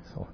Excellent.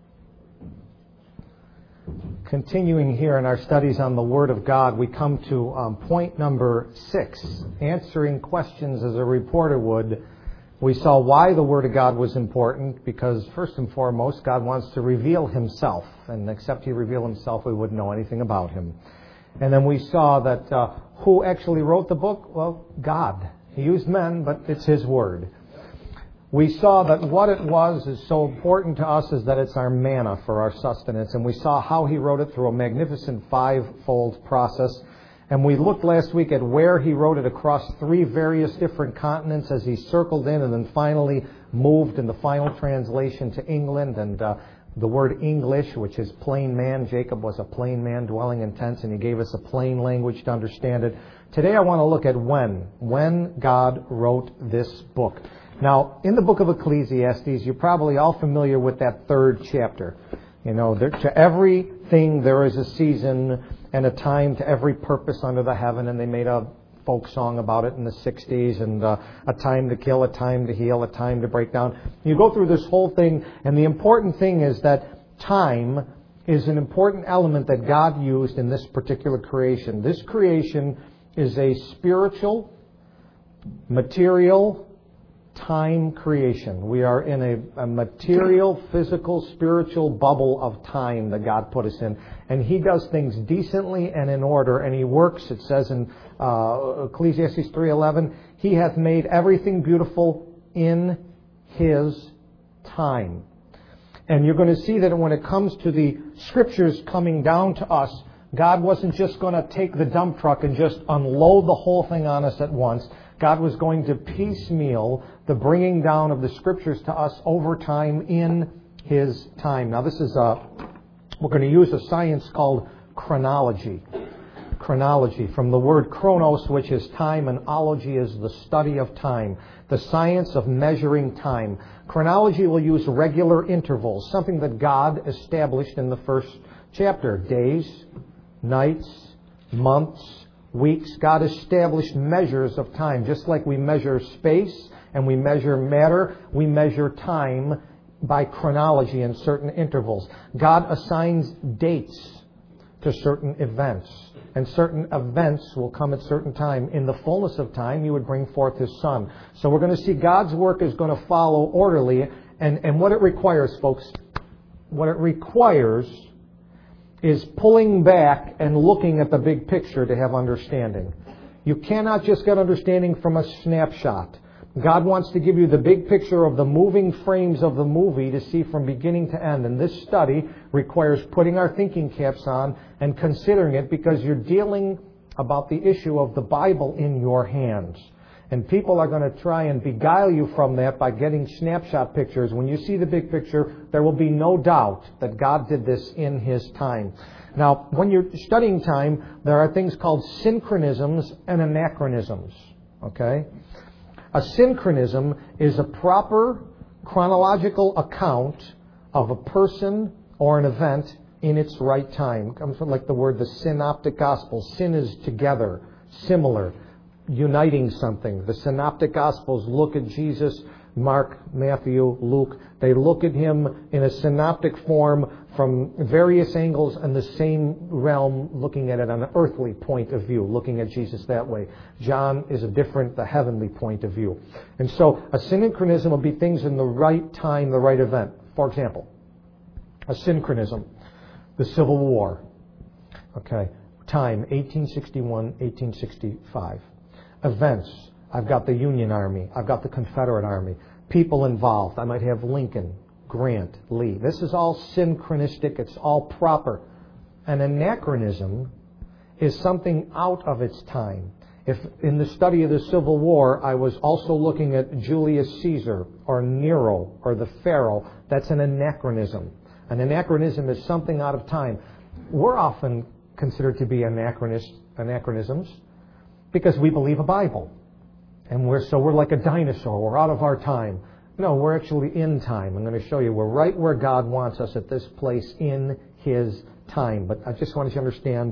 Continuing here in our studies on the Word of God, we come to point number 6, answering questions as a reporter would. We saw why the Word of God was important, because first and foremost, God wants to reveal Himself, and except He revealed Himself, we wouldn't know anything about Him. And then we saw that who actually wrote the book? Well, God. He used men, but it's His Word. We saw that what it was is so important to us is that it's our manna for our sustenance. And we saw how He wrote it through a magnificent 5-fold process. And we looked last week at where He wrote it across 3 various different continents as He circled in and then finally moved in the final translation to England. And the word English, which is plain man. Jacob was a plain man dwelling in tents, and He gave us a plain language to understand it. Today I want to look at when God wrote this book. Now, in the book of Ecclesiastes, you're probably all familiar with that 3rd chapter. You know, to everything there is a season and a time to every purpose under the heaven, and they made a folk song about it in the 60s, and a time to kill, a time to heal, a time to break down. You go through this whole thing, and the important thing is that time is an important element that God used in this particular creation. This creation is a spiritual, material, time creation. We are in a material, physical, spiritual bubble of time that God put us in. And He does things decently and in order, and He works, it says in Ecclesiastes 3:11, He hath made everything beautiful in His time. And you're going to see that when it comes to the Scriptures coming down to us, God wasn't just going to take the dump truck and just unload the whole thing on us at once. God was going to piecemeal the bringing down of the Scriptures to us over time in His time. Now this is we're going to use a science called chronology. Chronology, from the word chronos, which is time, and ology is the study of time. The science of measuring time. Chronology will use regular intervals, something that God established in the 1st chapter. Days, nights, months, weeks. God established measures of time. Just like we measure space and we measure matter, we measure time by chronology in certain intervals. God assigns dates to certain events, and certain events will come at certain time. In the fullness of time, He would bring forth His Son. So we're going to see God's work is going to follow orderly, and what it requires, folks, what it requires is pulling back and looking at the big picture to have understanding. You cannot just get understanding from a snapshot. God wants to give you the big picture of the moving frames of the movie to see from beginning to end. And this study requires putting our thinking caps on and considering it, because you're dealing about the issue of the Bible in your hands. And people are going to try and beguile you from that by getting snapshot pictures. When you see the big picture, there will be no doubt that God did this in His time. Now, when you're studying time, there are things called synchronisms and anachronisms. Okay? A synchronism is a proper chronological account of a person or an event in its right time. It comes from like the word the synoptic gospel. Syn is together, similar, uniting something. The synoptic gospels look at Jesus, Mark, Matthew, Luke. They look at Him in a synoptic form from various angles in the same realm, looking at it on an earthly point of view, looking at Jesus that way. John is the heavenly point of view. And so a synchronism will be things in the right time, the right event. For example, a synchronism, the Civil War. Okay, time, 1861, 1865. Events, I've got the Union Army, I've got the Confederate Army. People involved, I might have Lincoln, Grant, Lee. This is all synchronistic, it's all proper. An anachronism is something out of its time. If in the study of the Civil War, I was also looking at Julius Caesar or Nero or the Pharaoh, that's an anachronism. An anachronism is something out of time. We're often considered to be anachronisms because we believe a Bible. And we're like a dinosaur. We're out of our time. No, we're actually in time. I'm going to show you we're right where God wants us at this place in His time. But I just want you to understand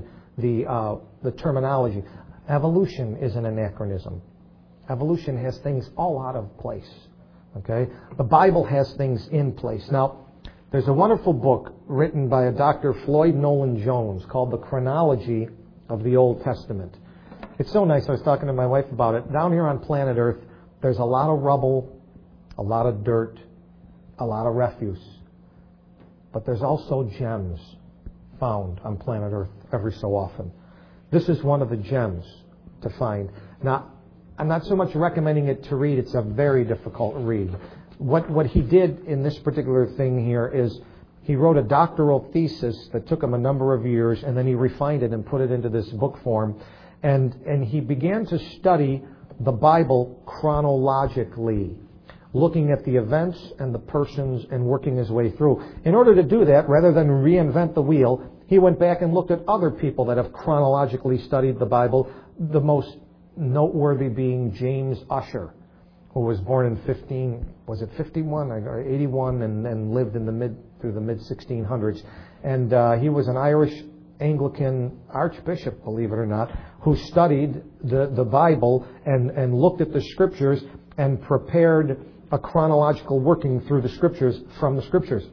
the terminology. Evolution is an anachronism. Evolution has things all out of place. Okay? The Bible has things in place. Now, There's a wonderful book written by a Dr. Floyd Nolan Jones called The Chronology of the Old Testament. It's so nice. I was talking to my wife about it. Down here on planet Earth, there's a lot of rubble, a lot of dirt, a lot of refuse. But there's also gems found on planet Earth every so often. This is one of the gems to find. Now, I'm not so much recommending it to read. It's a very difficult read. What he did in this particular thing here is he wrote a doctoral thesis that took him a number of years, and then he refined it and put it into this book form. And he began to study the Bible chronologically, looking at the events and the persons and working his way through. In order to do that, rather than reinvent the wheel, he went back and looked at other people that have chronologically studied the Bible, the most noteworthy being James Ussher, who was born in 51 or 81 and lived through the mid-1600s. And he was an Irish Anglican archbishop, believe it or not, who studied the Bible and looked at the Scriptures and prepared a chronological working through the Scriptures from the Scriptures.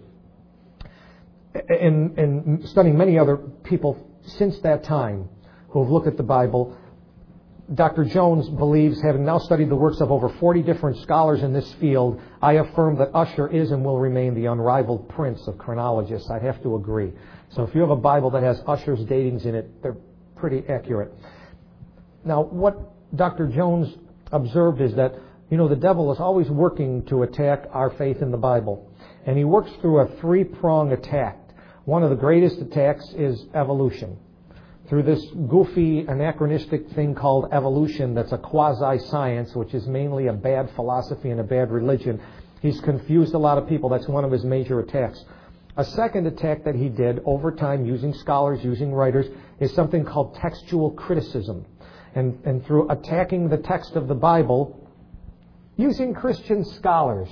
And studying many other people since that time who have looked at the Bible, Dr. Jones believes, having now studied the works of over 40 different scholars in this field, I affirm that Ussher is and will remain the unrivaled prince of chronologists. I have to agree. So if you have a Bible that has Ussher's datings in it, they're pretty accurate. Now, what Dr. Jones observed is that, the devil is always working to attack our faith in the Bible. And he works through a three-prong attack. One of the greatest attacks is evolution. Through this goofy, anachronistic thing called evolution that's a quasi-science, which is mainly a bad philosophy and a bad religion, he's confused a lot of people. That's one of his major attacks. A second attack that he did over time, using scholars, using writers, is something called textual criticism. And through attacking the text of the Bible, using Christian scholars.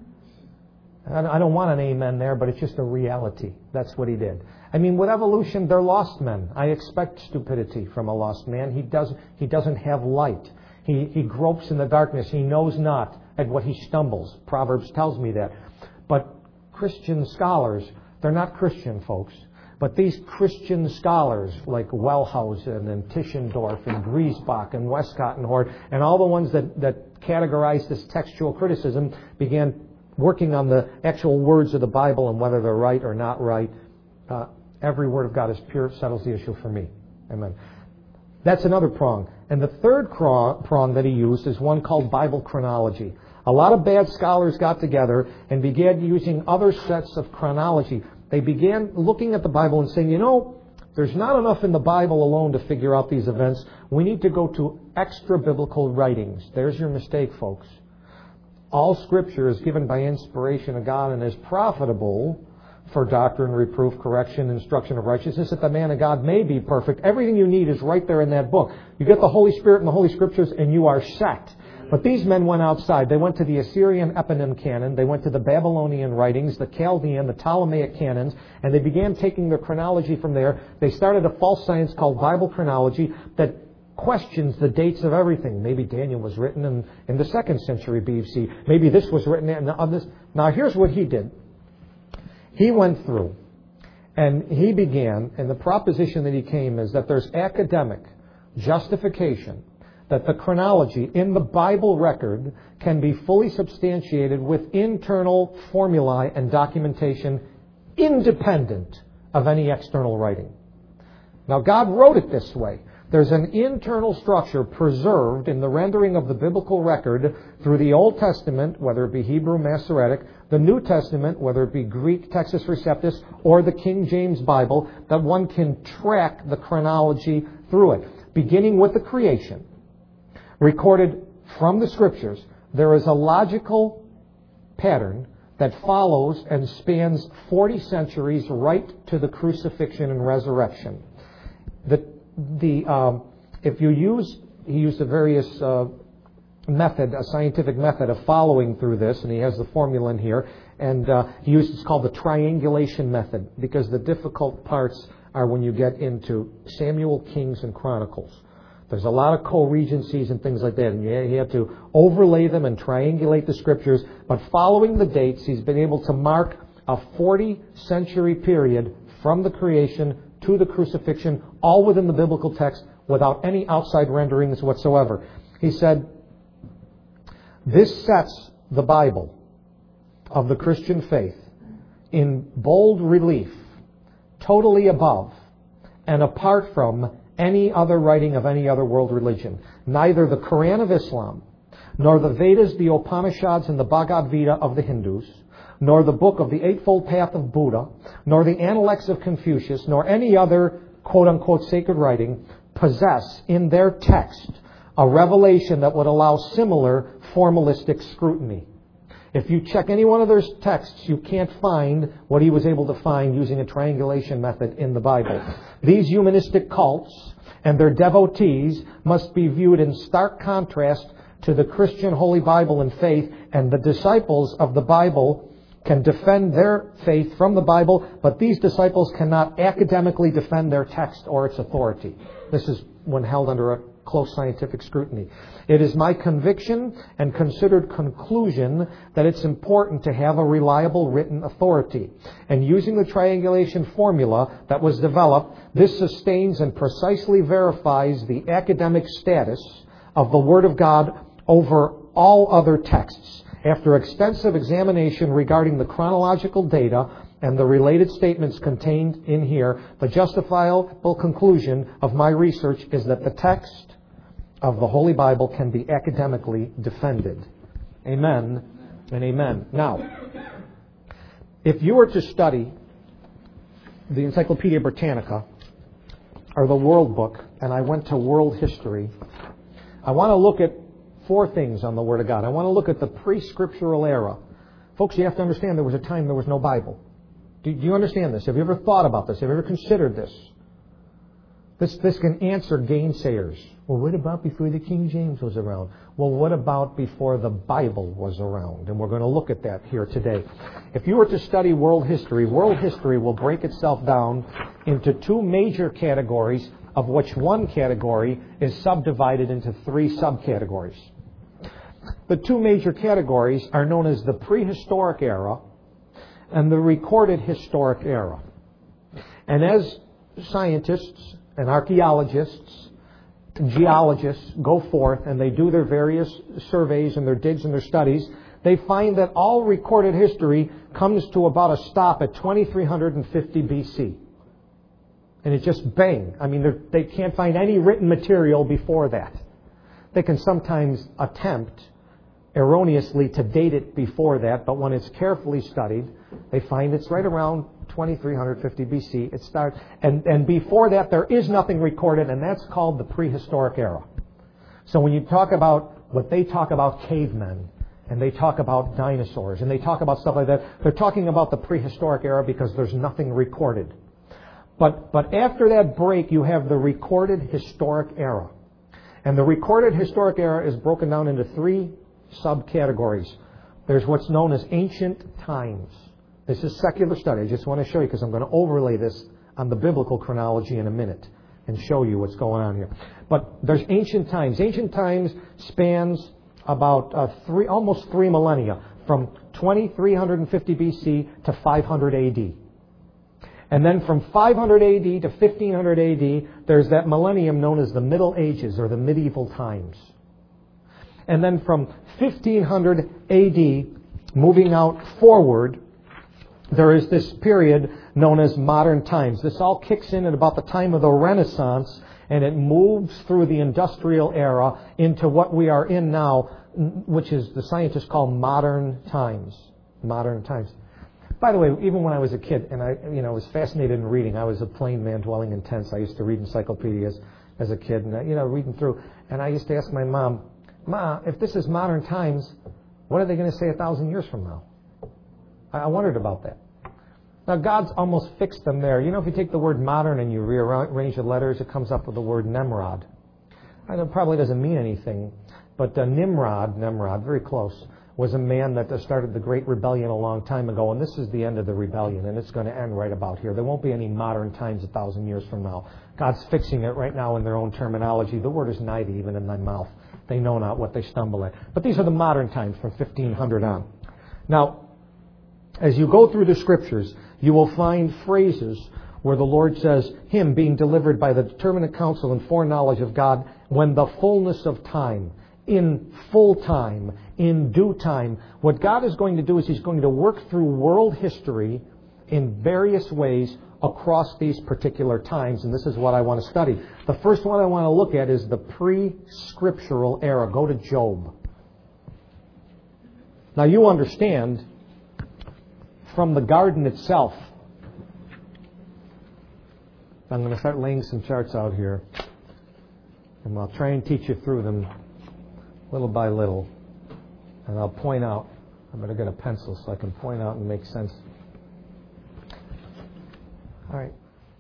I don't want an amen there, but it's just a reality. That's what he did. I mean, with evolution, they're lost men. I expect stupidity from a lost man. He doesn't have light. He gropes in the darkness. He knows not at what he stumbles. Proverbs tells me that. But Christian scholars, they're not Christian folks. But these Christian scholars like Wellhausen and Tischendorf and Griesbach and Westcott and Hort and all the ones that categorized this textual criticism began working on the actual words of the Bible and whether they're right or not right. Every word of God is pure, settles the issue for me. Amen. That's another prong. And the third prong that he used is one called Bible chronology. A lot of bad scholars got together and began using other sets of chronology. They began looking at the Bible and saying, there's not enough in the Bible alone to figure out these events. We need to go to extra-biblical writings. There's your mistake, folks. All Scripture is given by inspiration of God and is profitable for doctrine, reproof, correction, instruction of righteousness, that the man of God may be perfect. Everything you need is right there in that book. You get the Holy Spirit and the Holy Scriptures and you are set. But these men went outside. They went to the Assyrian eponym canon. They went to the Babylonian writings, the Chaldean, the Ptolemaic canons, and they began taking their chronology from there. They started a false science called Bible chronology that questions the dates of everything. Maybe Daniel was written in the 2nd century BC. Maybe this was written in this. Now, here's what he did. He went through and he began, and the proposition that he came is that there's academic justification that the chronology in the Bible record can be fully substantiated with internal formulae and documentation independent of any external writing. Now, God wrote it this way. There's an internal structure preserved in the rendering of the biblical record through the Old Testament, whether it be Hebrew Masoretic, the New Testament, whether it be Greek Textus Receptus, or the King James Bible, that one can track the chronology through it. Beginning with the creation, recorded from the Scriptures, there is a logical pattern that follows and spans 40 centuries right to the crucifixion and resurrection. If you use, he used a various method, a scientific method of following through this, and he has the formula in here, and he used, it's called the triangulation method, because the difficult parts are when you get into Samuel, Kings, and Chronicles. There's a lot of co-regencies and things like that, and you have to overlay them and triangulate the Scriptures, but following the dates, he's been able to mark a 40-century period from the creation to the crucifixion, all within the biblical text, without any outside renderings whatsoever. He said, this sets the Bible of the Christian faith in bold relief, totally above and apart from any other writing of any other world religion. Neither the Quran of Islam, nor the Vedas, the Upanishads, and the Bhagavad Gita of the Hindus, nor the book of the Eightfold Path of Buddha, nor the Analects of Confucius, nor any other quote-unquote sacred writing possess in their text a revelation that would allow similar formalistic scrutiny. If you check any one of those texts, you can't find what he was able to find using a triangulation method in the Bible. These humanistic cults and their devotees must be viewed in stark contrast to the Christian Holy Bible and faith, and the disciples of the Bible can defend their faith from the Bible, but these disciples cannot academically defend their text or its authority. This is when held under a close scientific scrutiny. It is my conviction and considered conclusion that it's important to have a reliable written authority. And using the triangulation formula that was developed, this sustains and precisely verifies the academic status of the Word of God over all other texts. After extensive examination regarding the chronological data and the related statements contained in here, the justifiable conclusion of my research is that the text of the Holy Bible can be academically defended. Amen and amen. Now, if you were to study the Encyclopedia Britannica or the World Book, and I went to world history, I want to look at four things on the Word of God. I want to look at the pre-scriptural era. Folks, you have to understand there was a time there was no Bible. Do you understand this? Have you ever thought about this? Have you ever considered this? This can answer gainsayers. Well, what about before the King James was around? Well, what about before the Bible was around? And we're going to look at that here today. If you were to study world history will break itself down into two major categories, of which one category is subdivided into three subcategories. The two major categories are known as the prehistoric era and the recorded historic era. And as scientists and archaeologists and geologists go forth and they do their various surveys and their digs and their studies, they find that all recorded history comes to about a stop at 2350 BC. And it's just bang. I mean, they can't find any written material before that. They can sometimes attempt erroneously to date it before that, but when it's carefully studied, they find it's right around 2350 BC. It starts, and before that, there is nothing recorded, and that's called the prehistoric era. So when you talk about what they talk about cavemen, and they talk about dinosaurs, and they talk about stuff like that, they're talking about the prehistoric era because there's nothing recorded. But after that break, you have the recorded historic era. And the recorded historic era is broken down into three subcategories. There's what's known as ancient times. This is secular study. I just want to show you because I'm going to overlay this on the biblical chronology in a minute and show you what's going on here. But there's ancient times. Ancient times spans about almost 3 millennia, from 2350 BC to 500 AD. And then from 500 AD to 1500 AD, there's that millennium known as the Middle Ages or the medieval times. And then from 1500 AD, moving out forward, there is this period known as modern times. This all kicks in at about the time of the Renaissance, and it moves through the industrial era into what we are in now, which is the scientists call modern times. Modern times. By the way, even when I was a kid, and I was fascinated in reading, I was a plain man dwelling in tents. I used to read encyclopedias as a kid, and reading through. And I used to ask my mom, "Ma, if this is modern times, what are they going to say 1,000 years from now?" I wondered about that. Now, God's almost fixed them there. If you take the word modern and you rearrange the letters, it comes up with the word Nimrod. I know it probably doesn't mean anything, but Nimrod, very close, was a man that started the Great Rebellion a long time ago, and this is the end of the rebellion, and it's going to end right about here. There won't be any modern times 1,000 years from now. God's fixing it right now in their own terminology. The word is nigh thee, even in thy mouth. They know not what they stumble at. But these are the modern times from 1500 on. Now, As you go through the Scriptures, you will find phrases where the Lord says, Him being delivered by the determinate counsel and foreknowledge of God, when the fullness of time, in full time, in due time. What God is going to do is He's going to work through world history in various ways across these particular times, and this is what I want to study. The first one I want to look at is the pre-scriptural era. Go to Job. Now you understand, from the garden itself, I'm going to start laying some charts out here, and I'll try and teach you through them little by little, and I'll point out. I better get a pencil so I can point out and make sense. All right.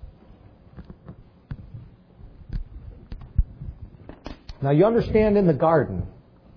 Now you understand, in the garden,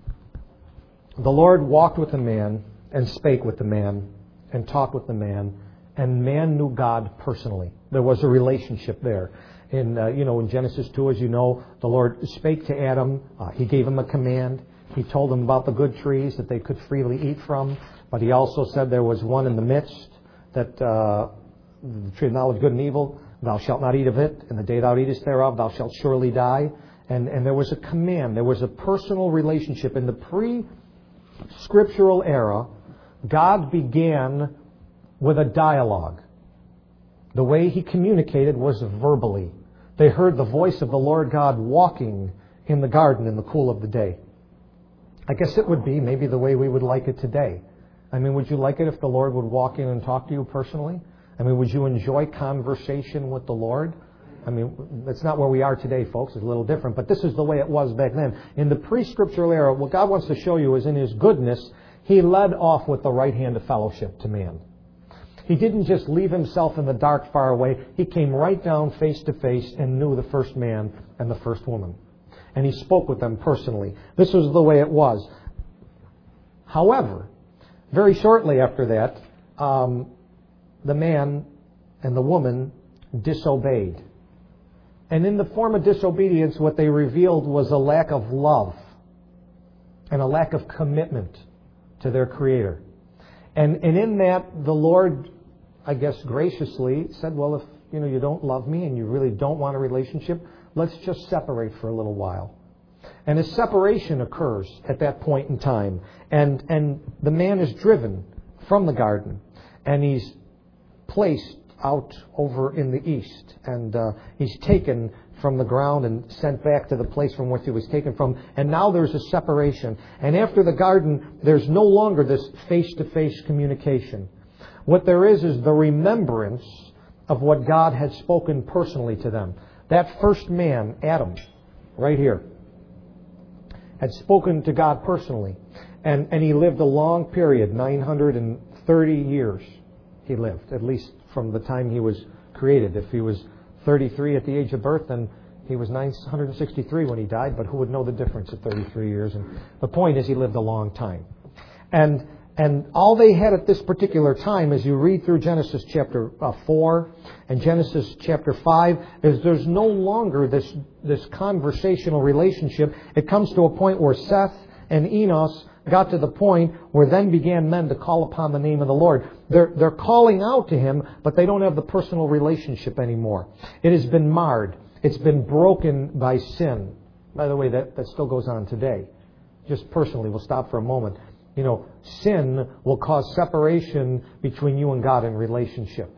the Lord walked with the man and spake with the man and talked with the man, and man knew God personally. There was a relationship there. In Genesis 2, as you know, the Lord spake to Adam. He gave him a command. He told him about the good trees that they could freely eat from. But He also said there was one in the midst, that the tree of knowledge of good and evil, thou shalt not eat of it, and the day thou eatest thereof, thou shalt surely die. And there was a command. There was a personal relationship. In the pre-scriptural era, God began with a dialogue. The way He communicated was verbally. They heard the voice of the Lord God walking in the garden in the cool of the day. I guess it would be maybe the way we would like it today. I mean, would you like it if the Lord would walk in and talk to you personally? I mean, would you enjoy conversation with the Lord? I mean, that's not where we are today, folks. It's a little different. But this is the way it was back then. In the pre-scriptural era, what God wants to show you is, in His goodness, He led off with the right hand of fellowship to man. He didn't just leave Himself in the dark far away. He came right down face to face and knew the first man and the first woman. And He spoke with them personally. This was the way it was. However, very shortly after that, the man and the woman disobeyed. And in the form of disobedience, what they revealed was a lack of love and a lack of commitment to their Creator. And in that, the Lord, I guess graciously, said, well, if you don't love me and you really don't want a relationship, let's just separate for a little while. And a separation occurs at that point in time. And the man is driven from the garden, and he's placed out over in the east. And he's taken from the ground and sent back to the place from which he was taken from. And now there's a separation. And after the garden, there's no longer this face-to-face communication. What there is the remembrance of what God had spoken personally to them. That first man, Adam, right here, had spoken to God personally. And he lived a long period, 930 years he lived, at least from the time he was created. If he was 33 at the age of birth, then he was 963 when he died, but who would know the difference at 33 years? And the point is, he lived a long time. And all they had at this particular time, as you read through Genesis chapter 4 and Genesis chapter 5, is there's no longer this conversational relationship. It comes to a point where Seth and Enos got to the point where then began men to call upon the name of the Lord. They're calling out to Him, but they don't have the personal relationship anymore. It has been marred. It's been broken by sin. By the way, that still goes on today. Just personally, we'll stop for a moment. Sin will cause separation between you and God in relationship.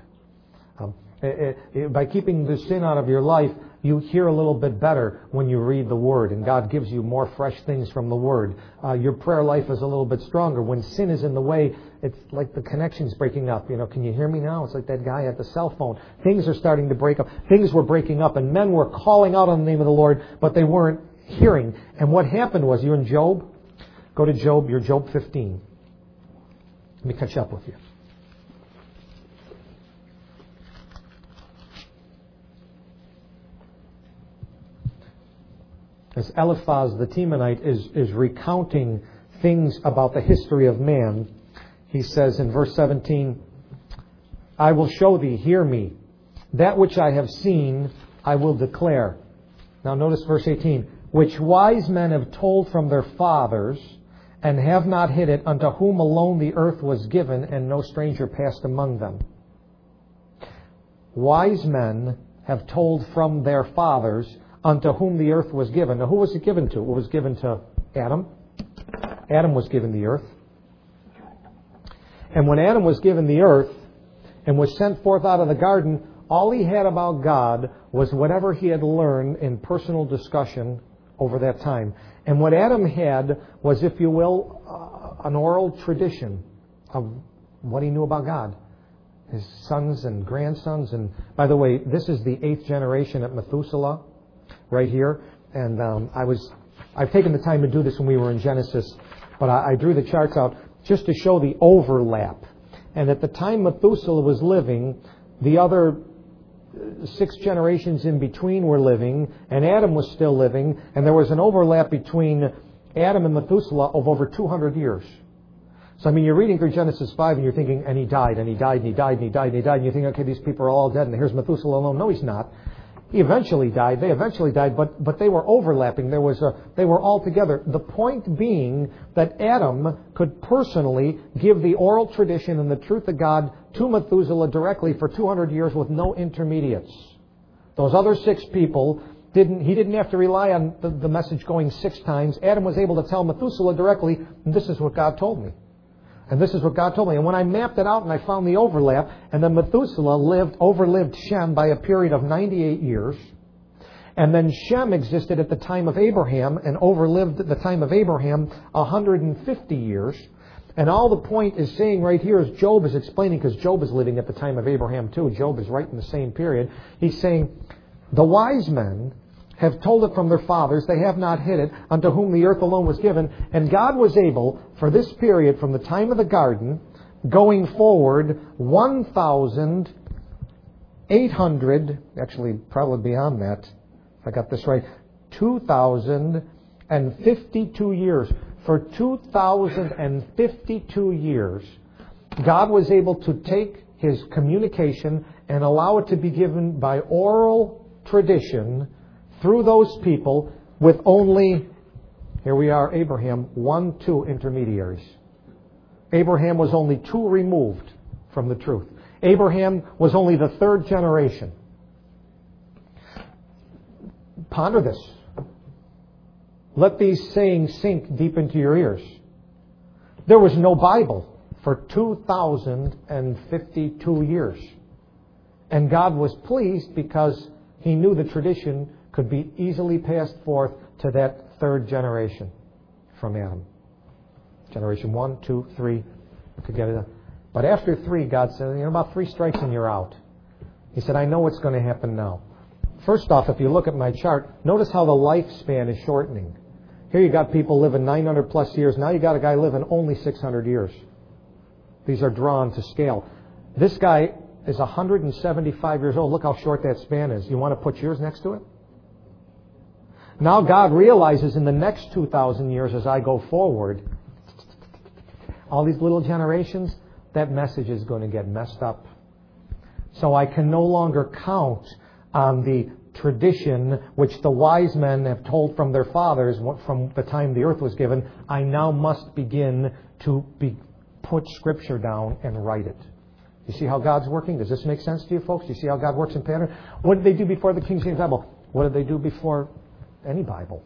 By keeping the sin out of your life, you hear a little bit better when you read the Word, and God gives you more fresh things from the Word. Your prayer life is a little bit stronger. When sin is in the way, it's like the connection's breaking up. Can you hear me now? It's like that guy at the cell phone. Things are starting to break up. Things were breaking up, and men were calling out on the name of the Lord, but they weren't hearing. And what happened was, you're in Job. Go to Job. You're Job 15. Let me catch up with you. As Eliphaz the Temanite is recounting things about the history of man, he says in verse 17, I will show thee, hear me. That which I have seen, I will declare. Now notice verse 18. Which wise men have told from their fathers, and have not hid it, unto whom alone the earth was given, and no stranger passed among them. Wise men have told from their fathers, unto whom the earth was given. Now, who was it given to? It was given to Adam. Adam was given the earth. And when Adam was given the earth and was sent forth out of the garden, all he had about God was whatever he had learned in personal discussion over that time. And what Adam had was, if you will, an oral tradition of what he knew about God. His sons and grandsons. And by the way, this is the 8th generation at Methuselah, right here. And I've taken the time to do this when we were in Genesis, but I drew the charts out just to show the overlap. And at the time Methuselah was living, the other 6 generations in between were living, and Adam was still living, and there was an overlap between Adam and Methuselah of over 200 years. So, I mean, you're reading through Genesis 5 and you're thinking, and he died, and he died, and he died, and he died, and he died, and you think, okay, these people are all dead, and here's Methuselah alone. No, he's not. He eventually died. They eventually died, but they were overlapping. They were all together. The point being that Adam could personally give the oral tradition and the truth of God to Methuselah directly for 200 years with no intermediates. Those other 6 people, he didn't have to rely on the message going 6 times. Adam was able to tell Methuselah directly, this is what God told me. And this is what God told me. And when I mapped it out and I found the overlap, and then Methuselah overlived Shem by a period of 98 years. And then Shem existed at the time of Abraham and overlived at the time of Abraham 150 years. And all the point is saying right here is Job is explaining, because Job is living at the time of Abraham too. Job is right in the same period. He's saying, the wise men have told it from their fathers, they have not hid it, unto whom the earth alone was given. And God was able, for this period, from the time of the garden, going forward, 1,800, actually probably beyond that, if I got this right, 2,052 years. For 2,052 years, God was able to take His communication and allow it to be given by oral tradition through those people with only, here we are, Abraham, 2 intermediaries. Abraham was only 2 removed from the truth. Abraham was only the 3rd generation. Ponder this. Let these sayings sink deep into your ears. There was no Bible for 2,052 years. And God was pleased because He knew the tradition could be easily passed forth to that 3rd generation from Adam. Generation 1, 2, 3. Could get it. But after 3, God said, about 3 strikes and you're out. He said, I know what's going to happen now. First off, if you look at my chart, notice how the lifespan is shortening. Here you got people living 900 plus years. Now you got a guy living only 600 years. These are drawn to scale. This guy is 175 years old. Look how short that span is. You want to put yours next to it? Now God realizes in the next 2,000 years as I go forward, all these little generations, that message is going to get messed up. So I can no longer count on the tradition which the wise men have told from their fathers from the time the earth was given. I now must begin to put Scripture down and write it. You see how God's working? Does this make sense to you folks? You see how God works in pattern? What did they do before the King James Bible? What did they do before any Bible?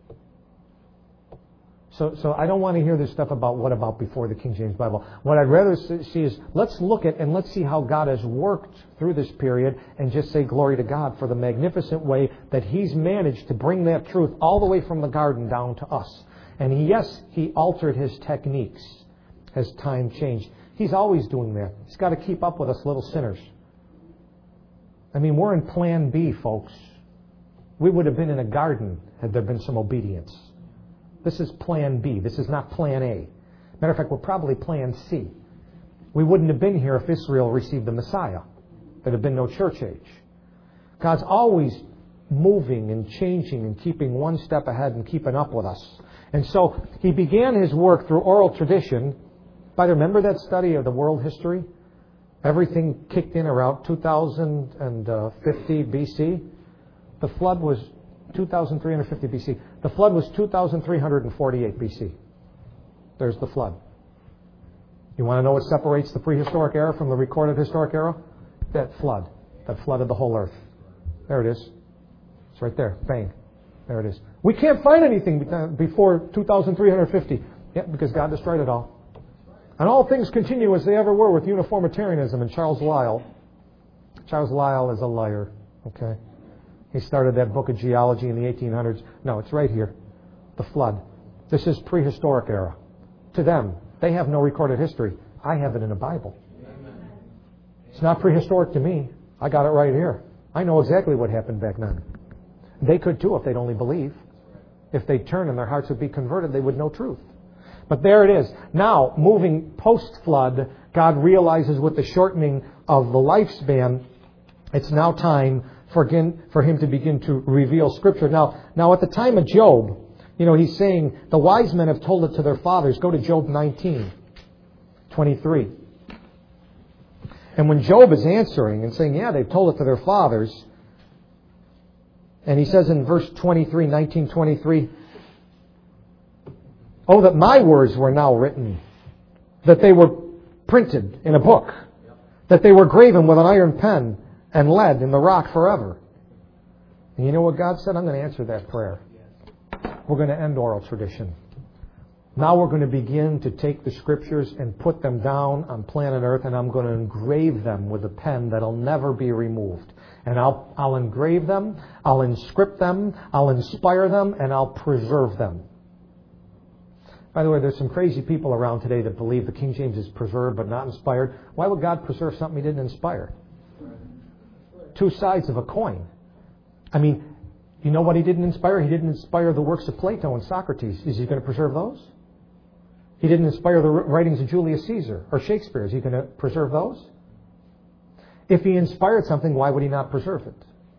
So I don't want to hear this stuff about what about before the King James Bible. What I'd rather see is let's look at and let's see how God has worked through this period and just say glory to God for the magnificent way that He's managed to bring that truth all the way from the garden down to us. And yes, He altered His techniques as time changed. He's always doing that. He's got to keep up with us little sinners. I mean, we're in plan B, folks. We would have been in a garden had there been some obedience. This is plan B. This is not plan A. Matter of fact, we're probably plan C. We wouldn't have been here if Israel received the Messiah. There'd have been no church age. God's always moving and changing and keeping one step ahead and keeping up with us. And so He began His work through oral tradition. By the way, remember that study of the world history? Everything kicked in around 2050 BC. The flood was 2,350 BC. The flood was 2,348 BC. There's the flood. You want to know what separates the prehistoric era from the recorded historic era? That flood. That flooded the whole earth. There it is. It's right there. Bang. There it is. We can't find anything before 2350. Yeah, because God destroyed it all. And all things continue as they ever were with uniformitarianism and Charles Lyell. Charles Lyell is a liar. Okay? He started that book of geology in the 1800s. No, it's right here. The flood. This is prehistoric era. To them, they have no recorded history. I have it in the Bible. It's not prehistoric to me. I got it right here. I know exactly what happened back then. They could too if they'd only believe. If they'd turn and their hearts would be converted, they would know truth. But there it is. Now, moving post-flood, God realizes with the shortening of the lifespan, it's now time for Him to begin to reveal Scripture. Now at the time of Job, He's saying, the wise men have told it to their fathers. Go to Job 19:23. And when Job is answering and saying, yeah, they've told it to their fathers, and he says in verse 23, 19:23, oh, that my words were now written, that they were printed in a book, that they were graven with an iron pen and lead in the rock forever. And you know what God said? I'm going to answer that prayer. We're going to end oral tradition. Now we're going to begin to take the Scriptures and put them down on planet Earth, and I'm going to engrave them with a pen that'll never be removed. And I'll engrave them, I'll inscript them, I'll inspire them, and I'll preserve them. By the way, there's some crazy people around today that believe the King James is preserved but not inspired. Why would God preserve something He didn't inspire? Two sides of a coin. I mean, you know what He didn't inspire? He didn't inspire the works of Plato and Socrates. Is He going to preserve those? He didn't inspire the writings of Julius Caesar or Shakespeare. Is He going to preserve those? If He inspired something, why would He not preserve it?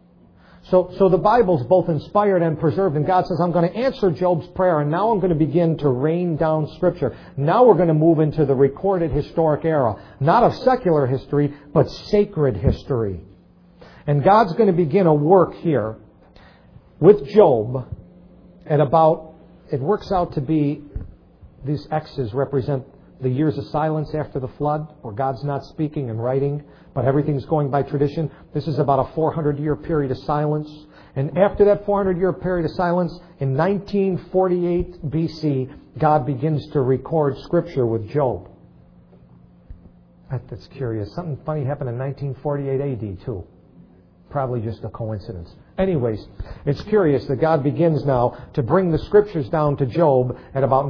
So the Bible's both inspired and preserved, and God says, I'm going to answer Job's prayer, and now I'm going to begin to rain down Scripture. Now we're going to move into the recorded historic era. Not of secular history, but sacred history. And God's going to begin a work here with Job at about, it works out to be, these X's represent the years of silence after the flood, where God's not speaking and writing, but everything's going by tradition. This is about a 400-year period of silence. And after that 400-year period of silence, in 1948 BC, God begins to record Scripture with Job. That's curious. Something funny happened in 1948 AD, too. Probably just a coincidence. Anyways, it's curious that God begins now to bring the Scriptures down to Job at about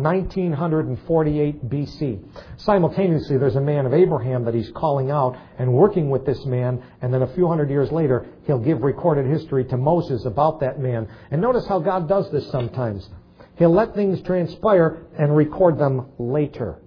1948 BC. Simultaneously, there's a man of Abraham that He's calling out and working with this man, and then a few hundred years later, He'll give recorded history to Moses about that man. And notice how God does this sometimes. He'll let things transpire and record them later.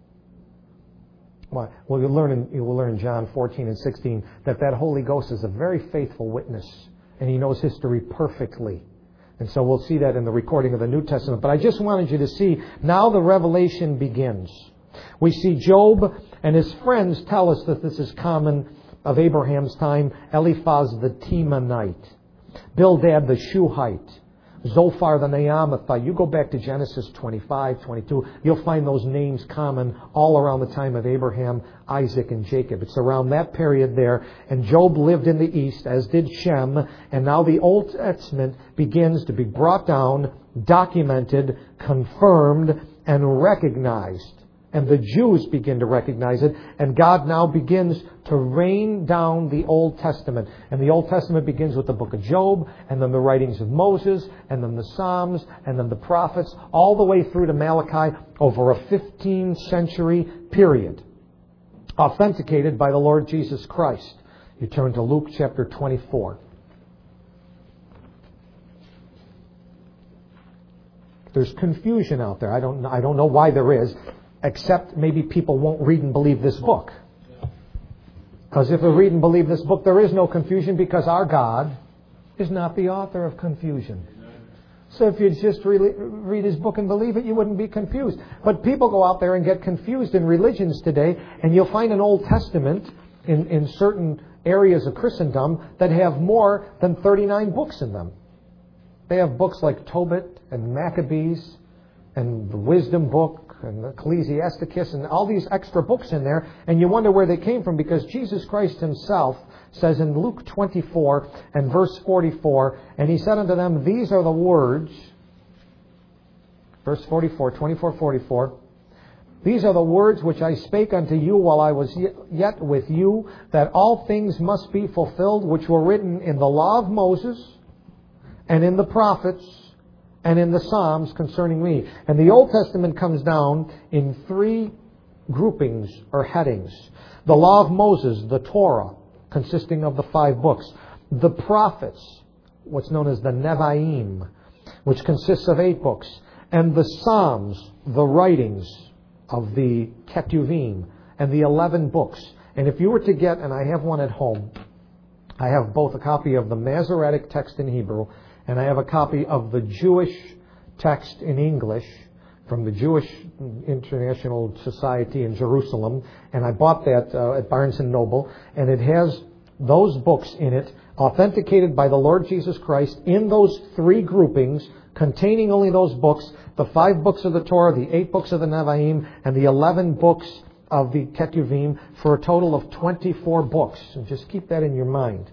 Well, you will learn in John 14 and 16 that Holy Ghost is a very faithful witness, and He knows history perfectly. And so we'll see that in the recording of the New Testament. But I just wanted you to see, now the revelation begins. We see Job and his friends tell us that this is common of Abraham's time. Eliphaz the Temanite, Bildad the Shuhite, Zophar the Naamathite. You go back to Genesis 25, 22, you'll find those names common all around the time of Abraham, Isaac, and Jacob. It's around that period there. And Job lived in the east, as did Shem. And now the Old Testament begins to be brought down, documented, confirmed, and recognized. And the Jews begin to recognize it. And God now begins to rain down the Old Testament. And the Old Testament begins with the book of Job, and then the writings of Moses, and then the Psalms, and then the prophets, all the way through to Malachi over a 15-century period, authenticated by the Lord Jesus Christ. You turn to Luke chapter 24. There's confusion out there. I don't know why there is. Except maybe people won't read and believe this book. Because if they read and believe this book, there is no confusion, because our God is not the author of confusion. So if you just read His book and believe it, you wouldn't be confused. But people go out there and get confused in religions today, and you'll find an Old Testament in certain areas of Christendom that have more than 39 books in them. They have books like Tobit and Maccabees and the Wisdom book and Ecclesiasticus and all these extra books in there, and you wonder where they came from, because Jesus Christ himself says in Luke 24 and verse 44, and he said unto them, these are the words, verse 44, 24:44, these are the words which I spake unto you while I was yet with you, that all things must be fulfilled which were written in the law of Moses, and in the prophets, and in the Psalms concerning me. And the Old Testament comes down in three groupings or headings. The law of Moses, the Torah, consisting of the 5 books. The prophets, what's known as the Nevi'im, which consists of 8 books. And the Psalms, the writings of the Ketuvim, and the 11 books. And if you were to get, and I have one at home, I have both a copy of the Masoretic text in Hebrew, and I have a copy of the Jewish text in English from the Jewish International Society in Jerusalem. And I bought that at Barnes & Noble. And it has those books in it, authenticated by the Lord Jesus Christ, in those 3 groupings, containing only those books, the 5 books of the Torah, the 8 books of the Nevi'im, and the 11 books of the Ketuvim, for a total of 24 books. And just keep that in your mind.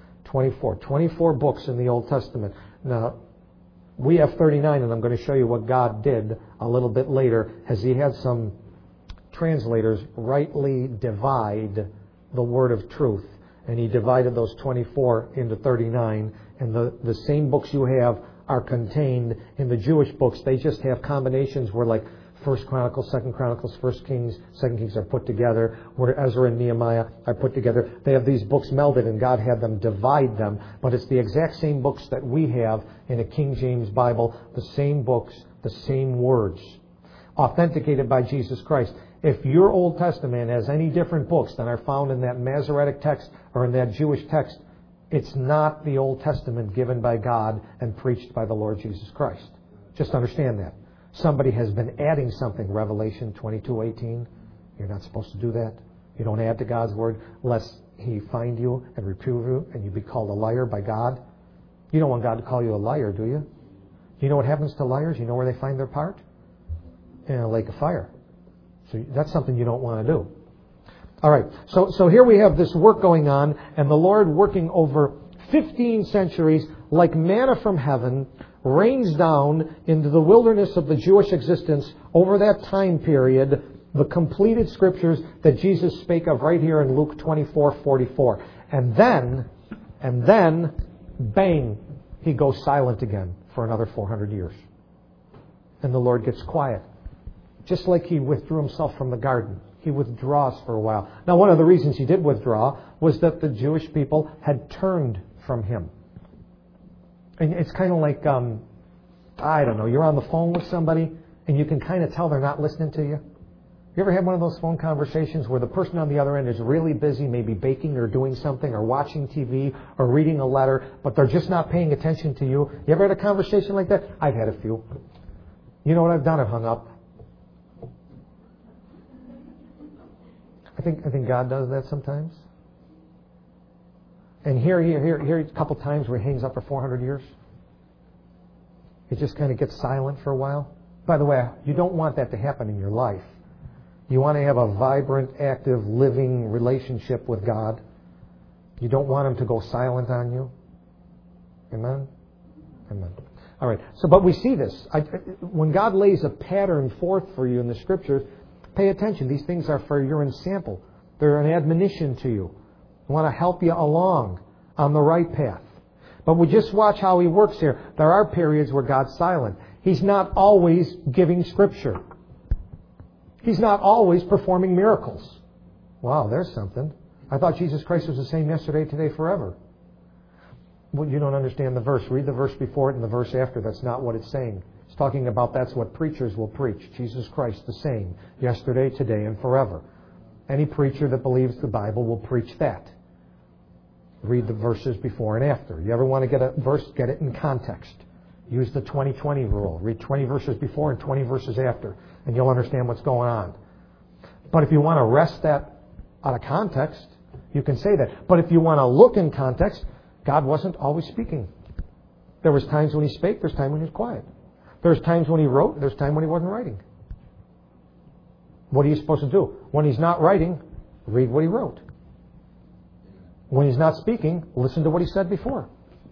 24 books in the Old Testament. Now, we have 39, and I'm going to show you what God did a little bit later, as He had some translators rightly divide the word of truth. And He divided those 24 into 39, and the same books you have are contained in the Jewish books. They just have combinations where, like, 1 Chronicles, 2 Chronicles, 1 Kings, 2 Kings are put together, where Ezra and Nehemiah are put together. They have these books melded, and God had them divide them, but it's the exact same books that we have in a King James Bible, the same books, the same words, authenticated by Jesus Christ. If your Old Testament has any different books than are found in that Masoretic text or in that Jewish text, it's not the Old Testament given by God and preached by the Lord Jesus Christ. Just understand that. Somebody has been adding something. Revelation 22:18. You're not supposed to do that. You don't add to God's word lest He find you and reprove you and you be called a liar by God. You don't want God to call you a liar, do you? You know what happens to liars? You know where they find their part? In a lake of fire. So that's something you don't want to do. All right. So here we have this work going on, and the Lord working over 15 centuries like manna from heaven, rains down into the wilderness of the Jewish existence over that time period, the completed scriptures that Jesus spake of right here in Luke 24:44. And then, bang, He goes silent again for another 400 years. And the Lord gets quiet. Just like He withdrew Himself from the garden. He withdraws for a while. Now, one of the reasons He did withdraw was that the Jewish people had turned from Him. And it's kind of like, I don't know, you're on the phone with somebody and you can kind of tell they're not listening to you. You ever had one of those phone conversations where the person on the other end is really busy, maybe baking or doing something or watching TV or reading a letter, but they're just not paying attention to you? You ever had a conversation like that? I've had a few. You know what I've done? I've hung up. I think God does that sometimes. And here a couple times where He hangs up for 400 years. It just kind of gets silent for a while. By the way, you don't want that to happen in your life. You want to have a vibrant, active, living relationship with God. You don't want Him to go silent on you. Amen? Amen. All right. But we see this. When God lays a pattern forth for you in the Scriptures, pay attention. These things are for your ensample. They're an admonition to you. I want to help you along on the right path. But we just watch how He works here. There are periods where God's silent. He's not always giving Scripture. He's not always performing miracles. Wow, there's something. I thought Jesus Christ was the same yesterday, today, forever. Well, you don't understand the verse. Read the verse before it and the verse after. That's not what it's saying. It's talking about that's what preachers will preach. Jesus Christ the same, yesterday, today, and forever. Any preacher that believes the Bible will preach that. Read the verses before and after. You ever want to get a verse, get it in context. Use the 20-20 rule. Read 20 verses before and 20 verses after, and you'll understand what's going on. But if you want to wrest that out of context, you can say that. But if you want to look in context, God wasn't always speaking. There was times when He spake, there's times when He was quiet. There's times when He wrote, there's times when He wasn't writing. What are you supposed to do? When He's not writing, read what He wrote. When He's not speaking, listen to what He said before.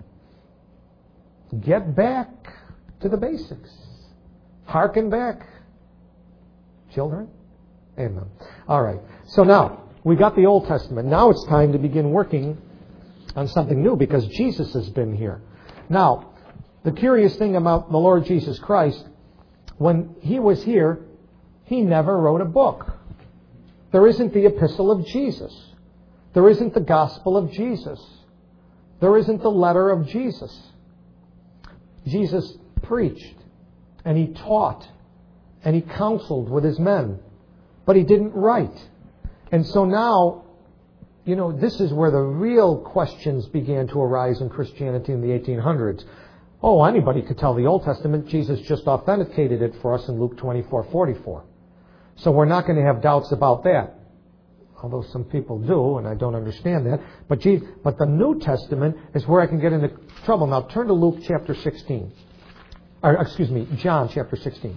Get back to the basics. Hearken back. Children? Amen. All right. So now, we got the Old Testament. Now it's time to begin working on something new because Jesus has been here. Now, the curious thing about the Lord Jesus Christ, when He was here, He never wrote a book. There isn't the Epistle of Jesus. There isn't the Gospel of Jesus. There isn't the letter of Jesus. Jesus preached, and He taught, and He counseled with His men, but He didn't write. And so now, this is where the real questions began to arise in Christianity in the 1800s. Oh, anybody could tell the Old Testament. Jesus just authenticated it for us in Luke 24:44. So we're not going to have doubts about that. Although some people do, and I don't understand that. But the New Testament is where I can get into trouble. Now turn to Luke chapter 16. John chapter 16.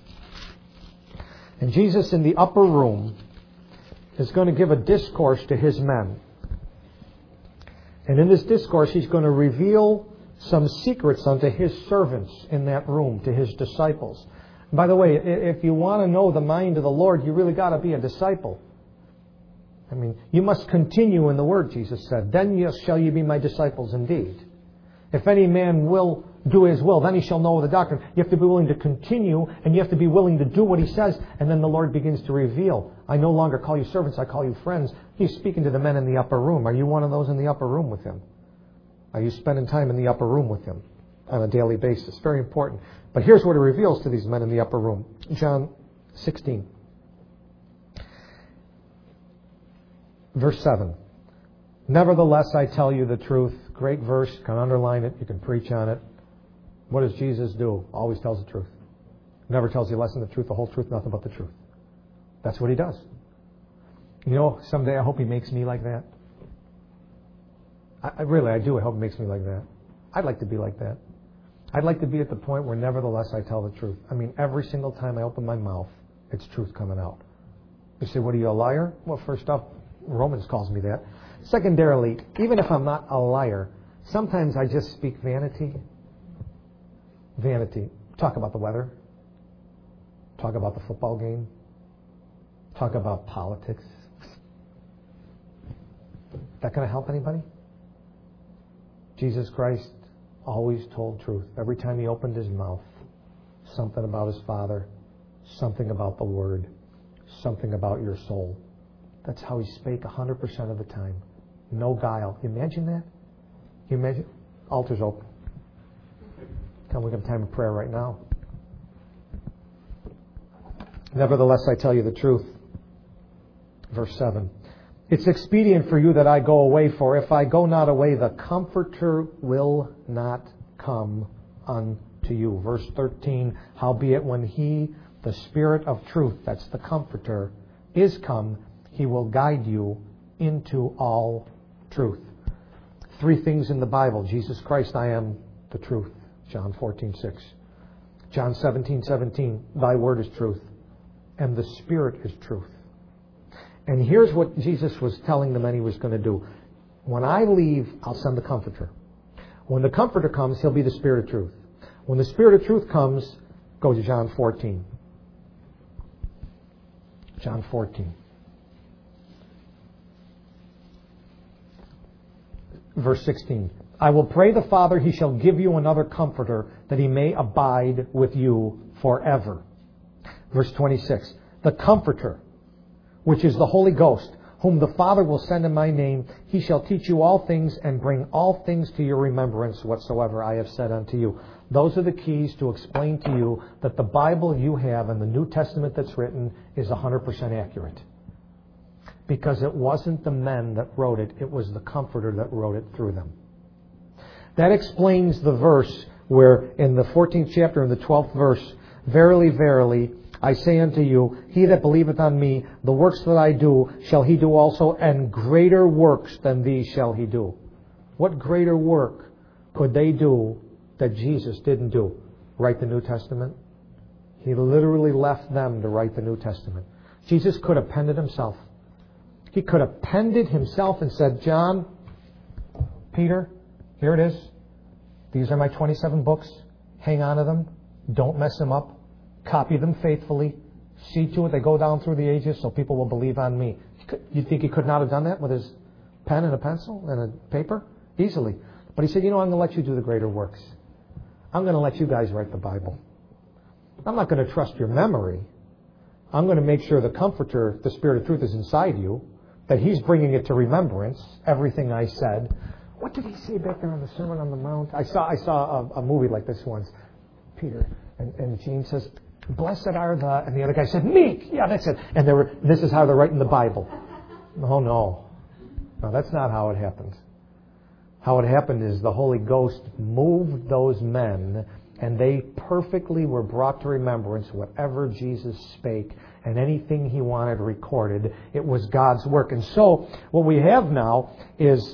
And Jesus in the upper room is going to give a discourse to His men. And in this discourse, He's going to reveal some secrets unto His servants in that room, to His disciples. And by the way, if you want to know the mind of the Lord, you really got to be a disciple. I mean, you must continue in the Word, Jesus said. Then shall you be my disciples indeed. If any man will do His will, then he shall know the doctrine. You have to be willing to continue, and you have to be willing to do what He says, and then the Lord begins to reveal. I no longer call you servants, I call you friends. He's speaking to the men in the upper room. Are you one of those in the upper room with Him? Are you spending time in the upper room with Him on a daily basis? Very important. But here's what He reveals to these men in the upper room. John 16. Verse 7. Nevertheless, I tell you the truth. Great verse. You can underline it. You can preach on it. What does Jesus do? Always tells the truth. Never tells you less than the truth, the whole truth, nothing but the truth. That's what He does. Someday I hope He makes me like that. I do. I hope He makes me like that. I'd like to be like that. I'd like to be at the point where nevertheless I tell the truth. I mean, every single time I open my mouth, it's truth coming out. You say, what are you, a liar? Well, first off, Romans calls me that. Secondarily, even if I'm not a liar, sometimes I just speak vanity. Vanity. Talk about the weather. Talk about the football game. Talk about politics. That going to help anybody? Jesus Christ always told truth. Every time He opened His mouth, something about His Father, something about the Word, something about your soul. That's how He spake 100% of the time. No guile. You imagine that? You imagine? Altar's open. Come, we have time of prayer right now. Nevertheless, I tell you the truth. Verse 7. It's expedient for you that I go away, for if I go not away, the Comforter will not come unto you. Verse 13. Howbeit when He, the Spirit of truth, that's the Comforter, is come, He will guide you into all truth. Three things in the Bible. Jesus Christ, I am the truth. John 14:6. John 17:17. Thy word is truth. And the Spirit is truth. And here's what Jesus was telling the men He was going to do. When I leave, I'll send the Comforter. When the Comforter comes, He'll be the Spirit of truth. When the Spirit of truth comes, go to John 14. John 14. Verse 16. I will pray the Father, He shall give you another Comforter, that He may abide with you forever. Verse 26. The Comforter, which is the Holy Ghost, whom the Father will send in my name, He shall teach you all things and bring all things to your remembrance whatsoever I have said unto you. Those are the keys to explain to you that the Bible you have and the New Testament that's written is 100% accurate. Because it wasn't the men that wrote it, it was the Comforter that wrote it through them. That explains the verse where in the 14th chapter, in the 12th verse, verily, verily, I say unto you, he that believeth on me, the works that I do, shall he do also, and greater works than these shall he do. What greater work could they do that Jesus didn't do? Write the New Testament? He literally left them to write the New Testament. Jesus could have penned it himself. He could have penned it himself and said, John, Peter, here it is. These are my 27 books. Hang on to them. Don't mess them up. Copy them faithfully. See to it they go down through the ages so people will believe on me. You think he could not have done that with his pen and a pencil and a paper? Easily. But he said, I'm going to let you do the greater works. I'm going to let you guys write the Bible. I'm not going to trust your memory. I'm going to make sure the Comforter, the Spirit of truth, is inside you, that He's bringing it to remembrance, everything I said. What did He say back there on the Sermon on the Mount? I saw a movie like this once. Peter and James says, blessed are the... And the other guy said, meek. Yeah, that's it. And this is how they're writing the Bible. Oh, no. No, that's not how it happened. How it happened is the Holy Ghost moved those men, and they perfectly were brought to remembrance whatever Jesus spake and anything He wanted recorded. It was God's work. And so what we have now is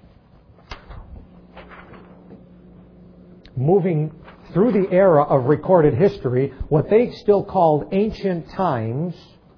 moving through the era of recorded history, what they still called ancient times.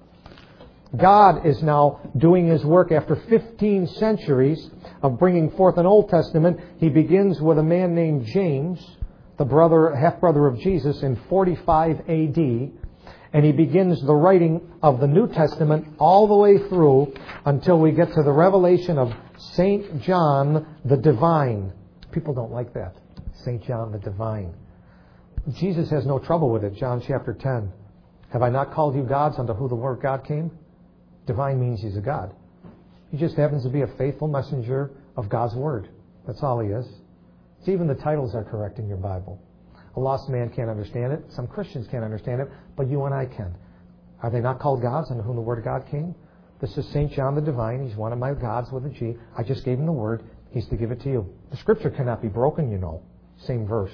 God is now doing His work after 15 centuries of bringing forth an Old Testament. He begins with a man named James, the half-brother of Jesus, in 45 A.D., and he begins the writing of the New Testament all the way through until we get to the revelation of St. John the Divine. People don't like that. St. John the Divine. Jesus has no trouble with it. John chapter 10. Have I not called you gods unto who the word God came? Divine means He's a God. He just happens to be a faithful messenger of God's Word. That's all He is. So even the titles are correct in your Bible. A lost man can't understand it. Some Christians can't understand it, but you and I can. Are they not called gods unto whom the Word of God came? This is St. John the Divine. He's one of my gods with a G. I just gave him the Word. He's to give it to you. The Scripture cannot be broken, Same verse.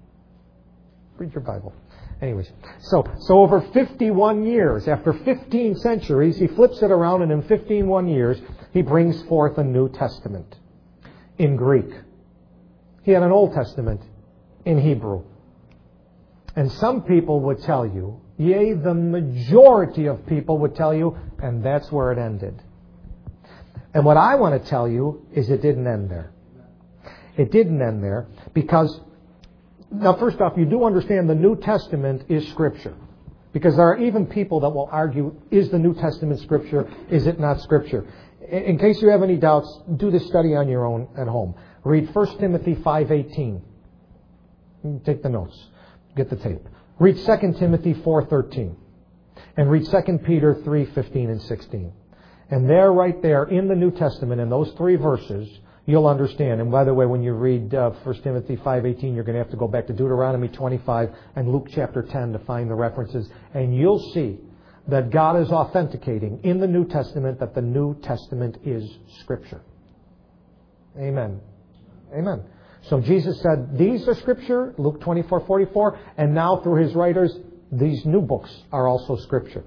Read your Bible. Anyways, so over 51 years, after 15 centuries, he flips it around, and in 51 years, he brings forth a New Testament in Greek. He had an Old Testament in Hebrew. And some people would tell you, yea, the majority of people would tell you, and that's where it ended. And what I want to tell you is it didn't end there. It didn't end there because... Now, first off, you do understand the New Testament is Scripture. Because there are even people that will argue, is the New Testament Scripture? Is it not Scripture? In case you have any doubts, do this study on your own at home. Read 1 Timothy 5:18. Take the notes. Get the tape. Read 2 Timothy 4:13. And read 2 Peter 3:15 and 16. And there, right there, in the New Testament, in those three verses... you'll understand. And by the way, when you read 1 Timothy 5:18, you're going to have to go back to Deuteronomy 25 and Luke chapter 10 to find the references. And you'll see that God is authenticating in the New Testament that the New Testament is Scripture. Amen. Amen. So Jesus said, these are Scripture, Luke 24:44, and now through His writers, these new books are also Scripture.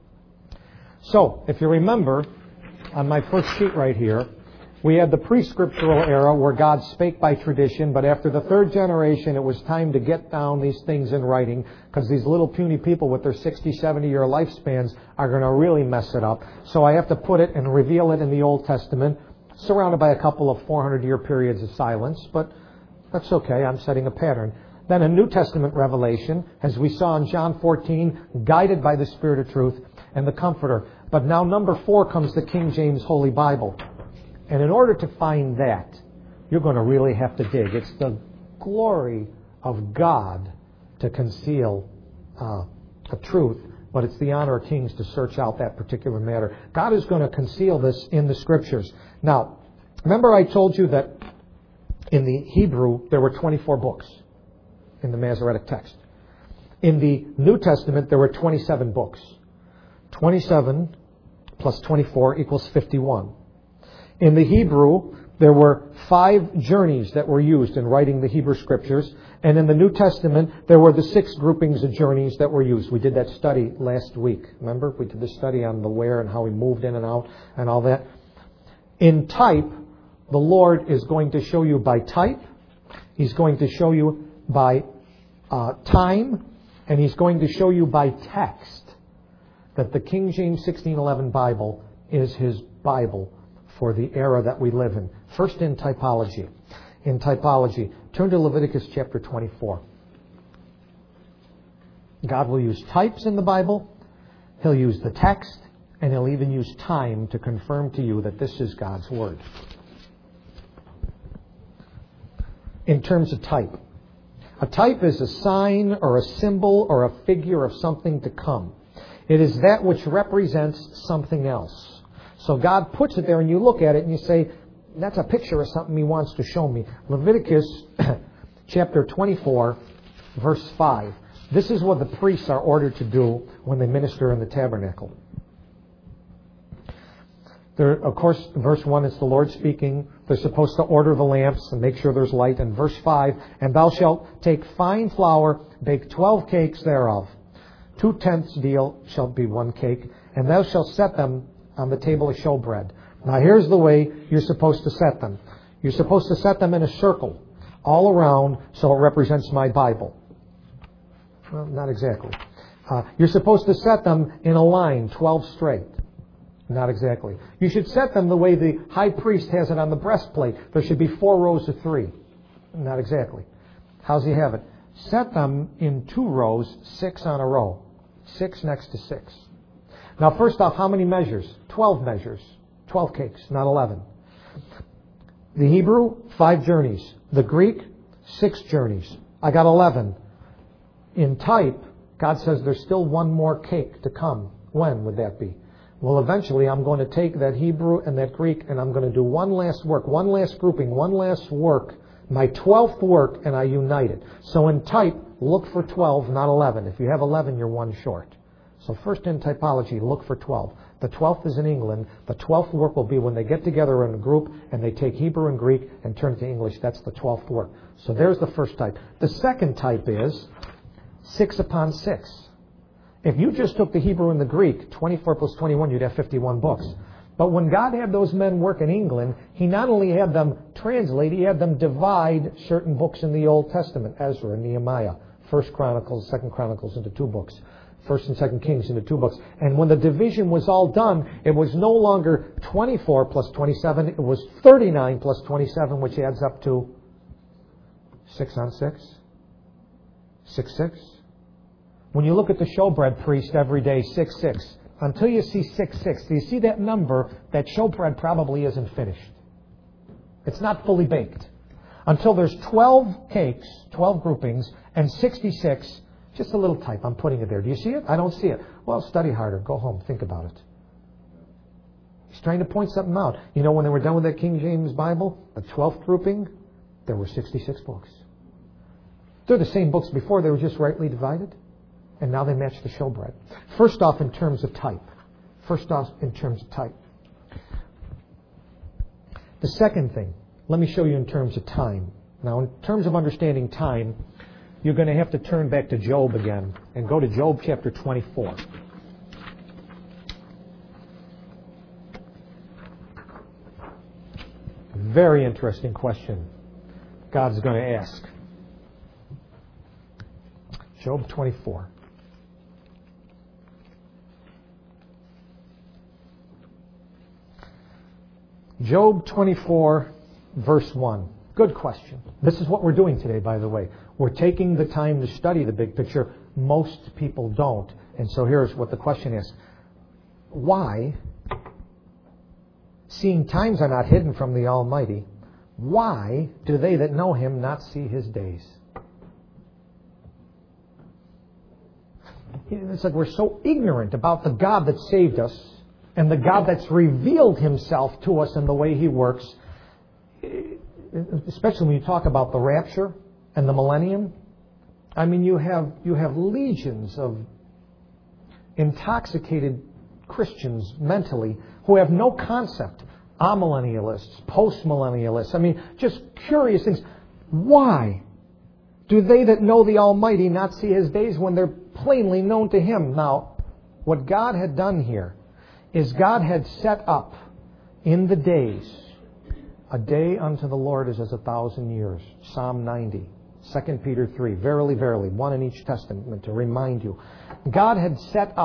So, if you remember, on my first sheet right here, we had the pre-scriptural era where God spake by tradition, but after the third generation, it was time to get down these things in writing because these little puny people with their 60, 70-year lifespans are going to really mess it up. So I have to put it and reveal it in the Old Testament, surrounded by a couple of 400-year periods of silence, but that's okay. I'm setting a pattern. Then a New Testament revelation, as we saw in John 14, guided by the Spirit of truth and the Comforter. But now number 4 comes the King James Holy Bible. And in order to find that, you're going to really have to dig. It's the glory of God to conceal a truth, but it's the honor of kings to search out that particular matter. God is going to conceal this in the Scriptures. Now, remember I told you that in the Hebrew there were 24 books in the Masoretic text. In the New Testament there were 27 books. 27 plus 24 equals 51. In the Hebrew, there were 5 journeys that were used in writing the Hebrew Scriptures. And in the New Testament, there were the 6 groupings of journeys that were used. We did that study last week. Remember? We did the study on the where and how He moved in and out and all that. In type, the Lord is going to show you by type. He's going to show you by time. And He's going to show you by text. that the King James 1611 Bible is his Bible for the era that we live in. First in typology. In typology, turn to Leviticus chapter 24. God will use types in the Bible. He'll use the text, and He'll even use time to confirm to you that this is God's Word. In terms of type. A type is a sign or a symbol or a figure of something to come. It is that which represents something else. So God puts it there and you look at it and you say, that's a picture of something He wants to show me. Leviticus chapter 24, verse 5. This is what the priests are ordered to do when they minister in the tabernacle. Of course, verse 1 is the Lord speaking. They're supposed to order the lamps and make sure there's light. And verse 5, and thou shalt take fine flour, bake 12 cakes thereof. 2/10 deal shall be 1 cake, and thou shalt set them on the table of showbread. Now here's the way you're supposed to set them. You're supposed to set them in a circle all around so it represents my Bible. Well, not exactly. You're supposed to set them in a line, 12 straight. Not exactly. You should set them the way the high priest has it on the breastplate. There should be 4 rows of 3. Not exactly. How's he have it? Set them in 2 rows, 6 on a row. 6 next to 6. Now, first off, how many measures? 12 measures. 12 cakes, not 11. The Hebrew, 5 journeys. The Greek, 6 journeys. I got 11. In type, God says there's still 1 more cake to come. When would that be? Well, eventually I'm going to take that Hebrew and that Greek and I'm going to do one last work, one last grouping, one last work, my 12th work, and I unite it. So in type, look for 12, not 11. If you have 11, you're 1 short. So first in typology, look for 12. The 12th is in England. The 12th work will be when they get together in a group and they take Hebrew and Greek and turn it to English. That's the 12th work. So there's the first type. The second type is 6 upon 6. If you just took the Hebrew and the Greek, 24 plus 21, you'd have 51 books. But when God had those men work in England, He not only had them translate, He had them divide certain books in the Old Testament, Ezra and Nehemiah, 1 Chronicles, 2 Chronicles into 2 books, 1 and 2 Kings into 2 books. And when the division was all done, it was no longer 24 plus 27, it was 39 plus 27, which adds up to 6 on 6, 6, 6. When you look at the showbread priest every day, 6, 6. Until you see 6, 6, do you see that number? That showbread probably isn't finished. It's not fully baked. Until there's 12 cakes, 12 groupings, and 66, just a little type. I'm putting it there. Do you see it? I don't see it. Well, study harder. Go home. Think about it. He's trying to point something out. You know, when they were done with that King James Bible, the 12th grouping, there were 66 books. They're the same books before. They were just rightly divided. And now they match the showbread. First off, in terms of type. The second thing, let me show you in terms of time. Now, in terms of understanding time, you're going to have to turn back to Job again and go to Job chapter 24. Very interesting question God's going to ask. Job 24. Job 24, verse 1. Good question. This is what we're doing today, by the way. We're taking the time to study the big picture. Most people don't. And so here's what the question is. Why, seeing times are not hidden from the Almighty, why do they that know Him not see His days? It's like we're so ignorant about the God that saved us and the God that's revealed Himself to us in the way He works, especially when you talk about the rapture and the millennium. I mean, you have legions of intoxicated Christians mentally who have no concept. Amillennialists, postmillennialists. I mean, just curious things. Why do they that know the Almighty not see His days when they're plainly known to Him? Now, what God had done here is God had set up in the days, a day unto the Lord is as 1,000 years. Psalm 90, 2 Peter 3, verily, verily, one in each testament to remind you. God had set up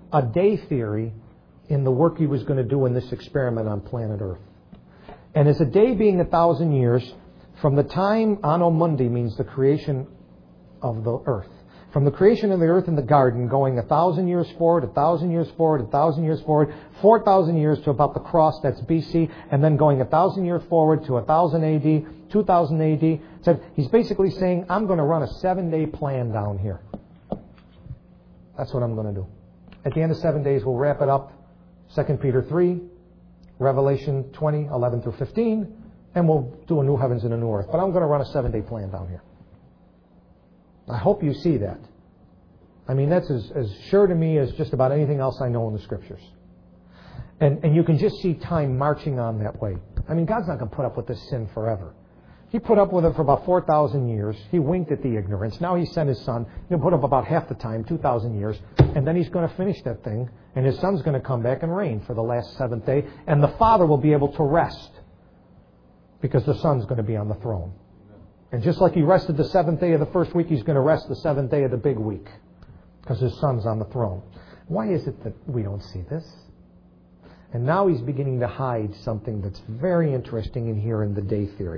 a day theory in the work he was going to do in this experiment on planet Earth. And as a day being 1,000 years, from the time Anno Mundi means the creation of the earth. From the creation of the earth in the garden, going 1,000 years forward, 1,000 years forward, 1,000 years forward, 4,000 years to about the cross, that's BC, and then going 1,000 years forward to 1,000 AD, 2,000 AD. So he's basically saying, I'm going to run a 7-day plan down here. That's what I'm going to do. At the end of 7 days, we'll wrap it up. 2 Peter 3, Revelation 20, 11 through 15, and we'll do a new heavens and a new earth. But I'm going to run a 7-day plan down here. I hope you see that. I mean, that's as sure to me as just about anything else I know in the Scriptures. And you can just see time marching on that way. I mean, God's not going to put up with this sin forever. He put up with it for about 4,000 years. He winked at the ignorance. Now He sent His Son. He'll put up about half the time, 2,000 years. And then He's going to finish that thing. And His Son's going to come back and reign for the last 7th day. And the Father will be able to rest because the Son's going to be on the throne. And just like He rested the 7th day of the first week, He's going to rest the 7th day of the big week because His Son's on the throne. Why is it that we don't see this? And now He's beginning to hide something that's very interesting in here in the day theory.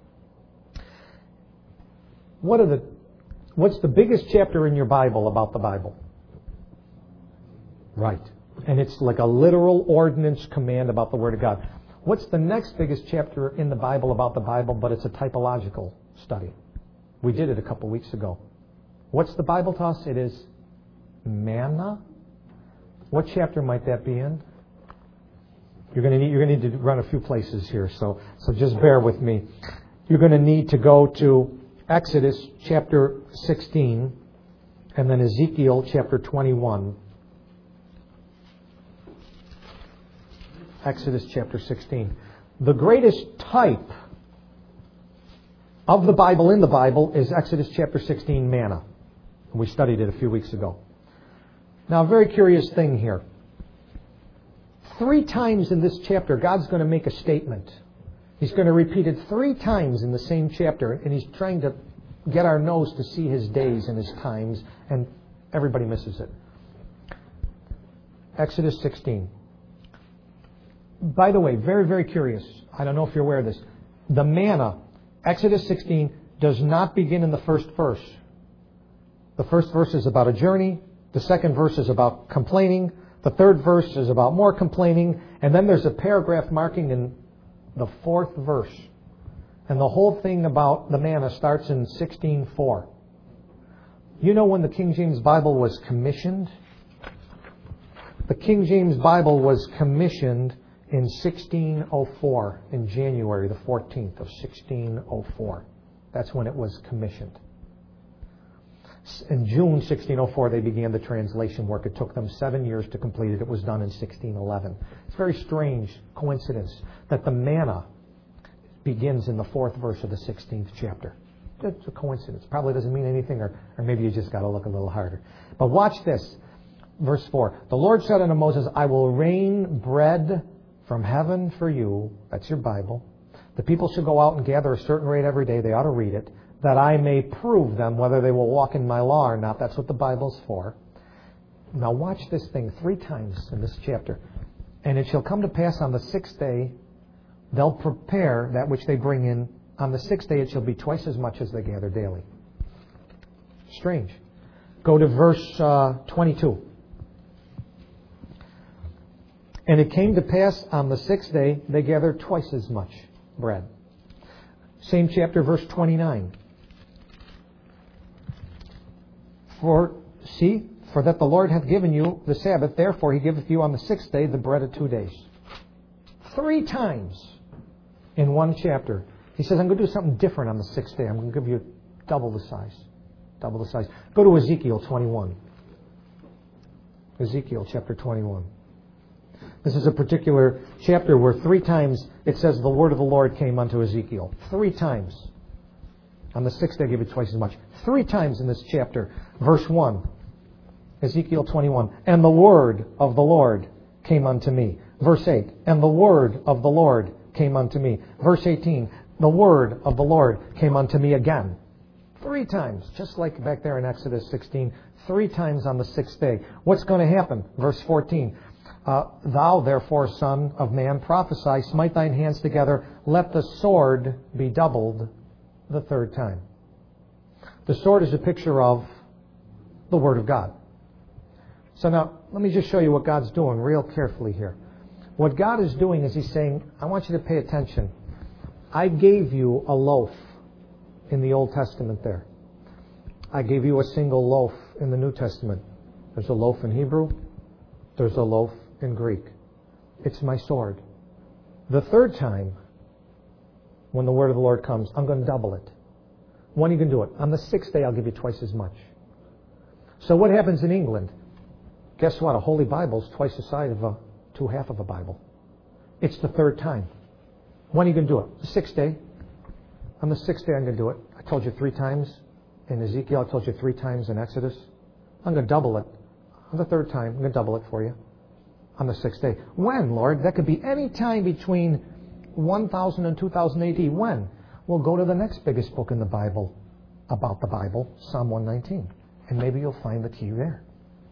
What's the biggest chapter in your Bible about the Bible? Right. And it's like a literal ordinance command about the Word of God. What's the next biggest chapter in the Bible about the Bible, but it's a typological study? We did it a couple weeks ago. What's the Bible to us? It is manna. What chapter might that be in? You're going to need to run a few places here, so just bear with me. You're going to need to go to Exodus chapter 16 and then Ezekiel chapter 21. Exodus chapter 16. The greatest type of the Bible in the Bible is Exodus chapter 16, manna. We studied it a few weeks ago. Now, a very curious thing here. 3 times in this chapter, God's going to make a statement. He's going to repeat it 3 times in the same chapter, and He's trying to get our nose to see His days and His times, and everybody misses it. Exodus 16. By the way, very, very curious. I don't know if you're aware of this. The manna, Exodus 16, does not begin in the first verse. The first verse is about a journey. The second verse is about complaining. The third verse is about more complaining. And then there's a paragraph marking in the 4th verse. And the whole thing about the manna starts in 16:4. You know when the King James Bible was commissioned? The King James Bible was commissioned in 1604, in January the 14th of 1604. That's when it was commissioned. In June 1604, they began the translation work. It took them 7 years to complete it. It was done in 1611. It's a very strange coincidence that the manna begins in the 4th verse of the 16th chapter. It's a coincidence. Probably doesn't mean anything, or maybe you just got to look a little harder. But watch this. Verse 4. The Lord said unto Moses, I will rain bread from heaven for you. That's your Bible. The people should go out and gather a certain rate every day. They ought to read it. That I may prove them whether they will walk in my law or not. That's what the Bible's for. Now watch this thing 3 times in this chapter. And it shall come to pass on the 6th day, they'll prepare that which they bring in. On the 6th day it shall be twice as much as they gather daily. Strange. Go to verse 22. And it came to pass on the 6th day, they gathered twice as much bread. Same chapter, verse 29. For that the Lord hath given you the Sabbath, therefore He giveth you on the 6th day the bread of 2 days. 3 times in one chapter. He says, I'm going to do something different on the 6th day. I'm going to give you double the size. Double the size. Go to Ezekiel 21. Ezekiel chapter 21. This is a particular chapter where 3 times it says the word of the Lord came unto Ezekiel. 3 times. On the 6th day, I give it twice as much. 3 times in this chapter. Verse 1. Ezekiel 21. And the word of the Lord came unto me. Verse 8. And the word of the Lord came unto me. Verse 18. The word of the Lord came unto me again. 3 times, just like back there in Exodus 16, 3 times on the 6th day. What's going to happen? Verse 14. Thou, therefore, son of man, prophesy, smite thine hands together, let the sword be doubled the 3rd time. The sword is a picture of the Word of God. So now, let me just show you what God's doing real carefully here. What God is doing is He's saying, I want you to pay attention. I gave you a loaf in the Old Testament there. I gave you a single loaf in the New Testament. There's a loaf in Hebrew. There's a loaf in Greek. It's my sword. The 3rd time, when the word of the Lord comes, I'm going to double it. When are you going to do it? On the 6th day, I'll give you twice as much. So what happens in England? Guess what? A Holy Bible is twice the size of a 2/2 of a Bible. It's the 3rd time. When are you going to do it? The 6th day. On the 6th day, I'm going to do it. I told you 3 times in Ezekiel. I told you 3 times in Exodus. I'm going to double it. On the 3rd time, I'm going to double it for you. On the 6th day. When, Lord? That could be any time between 1000 and 2000 AD. When? We'll go to the next biggest book in the Bible about the Bible, Psalm 119. And maybe you'll find the key there.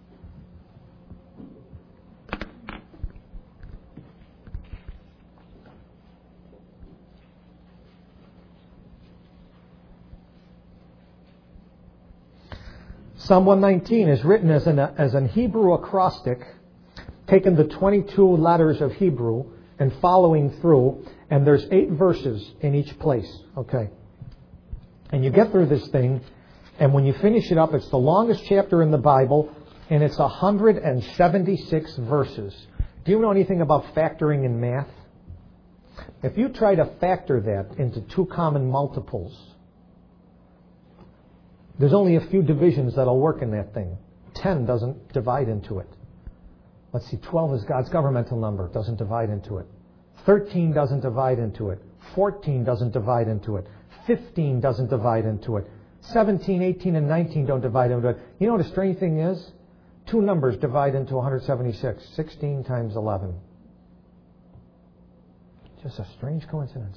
Psalm 119 is written as an Hebrew acrostic, taking the 22 letters of Hebrew and following through, and there's 8 verses in each place. Okay. And you get through this thing, and when you finish it up, it's the longest chapter in the Bible, and it's 176 verses. Do you know anything about factoring in math? If you try to factor that into 2 common multiples, there's only a few divisions that'll work in that thing. 10 doesn't divide into it. Let's see, 12 is God's governmental number. Doesn't divide into it. 13 doesn't divide into it. 14 doesn't divide into it. 15 doesn't divide into it. 17, 18, and 19 don't divide into it. You know what the strange thing is? 2 numbers divide into 176. 16 times 11. Just a strange coincidence.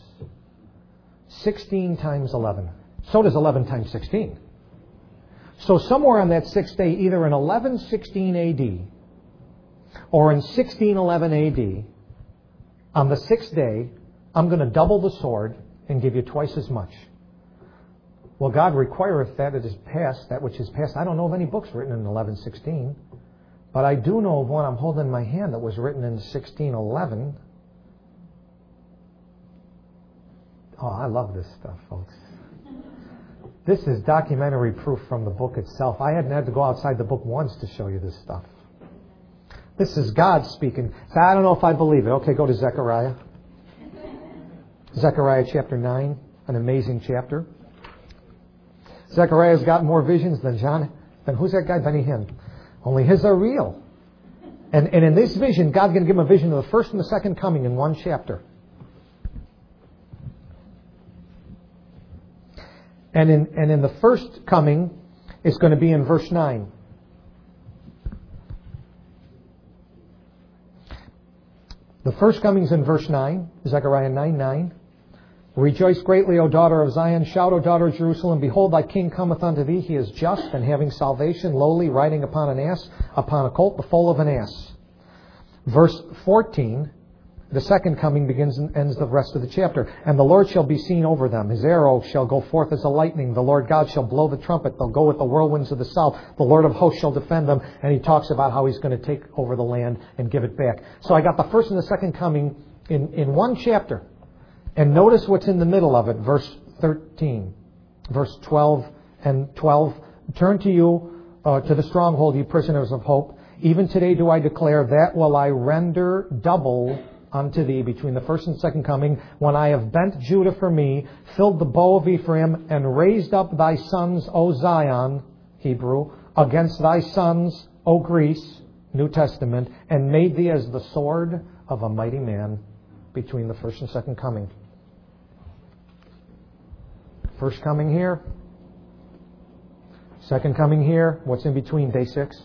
16 times 11. So does 11 times 16. So somewhere on that 6th day, either in 1116 AD or in 1611 AD, on the 6th day, I'm going to double the sword and give you twice as much. Well, God requireth that it is past, that which is past. I don't know of any books written in 1116, but I do know of one I'm holding in my hand that was written in 1611. Oh, I love this stuff, folks. This is documentary proof from the book itself. I hadn't had to go outside the book once to show you this stuff. This is God speaking. So I don't know if I believe it. Okay, go to Zechariah. Zechariah chapter 9, an amazing chapter. Zechariah's got more visions than John. Then who's that guy? Benny Hinn. Only his are real. And in this vision, God's going to give him a vision of the first and the second coming in one chapter. And in the first coming, it's going to be in verse 9. The first coming is in verse 9, Zechariah 9:9. Rejoice greatly, O daughter of Zion. Shout, O daughter of Jerusalem. Behold, thy king cometh unto thee. He is just and having salvation, lowly, riding upon an ass, upon a colt, the foal of an ass. Verse 14. The second coming begins and ends the rest of the chapter. And the Lord shall be seen over them. His arrow shall go forth as a lightning. The Lord God shall blow the trumpet. They'll go with the whirlwinds of the south. The Lord of hosts shall defend them. And he talks about how he's going to take over the land and give it back. So I got the first and the second coming in one chapter. And notice what's in the middle of it. Verse 13. Verse 12 and 12. Turn to you, to the stronghold, ye prisoners of hope. Even today do I declare that will I render double unto thee between the first and second coming, when I have bent Judah for me, filled the bow of Ephraim, and raised up thy sons, O Zion, Hebrew, against thy sons, O Greece, New Testament, and made thee as the sword of a mighty man between the first and second coming. First coming here, second coming here. What's in between? Day 6.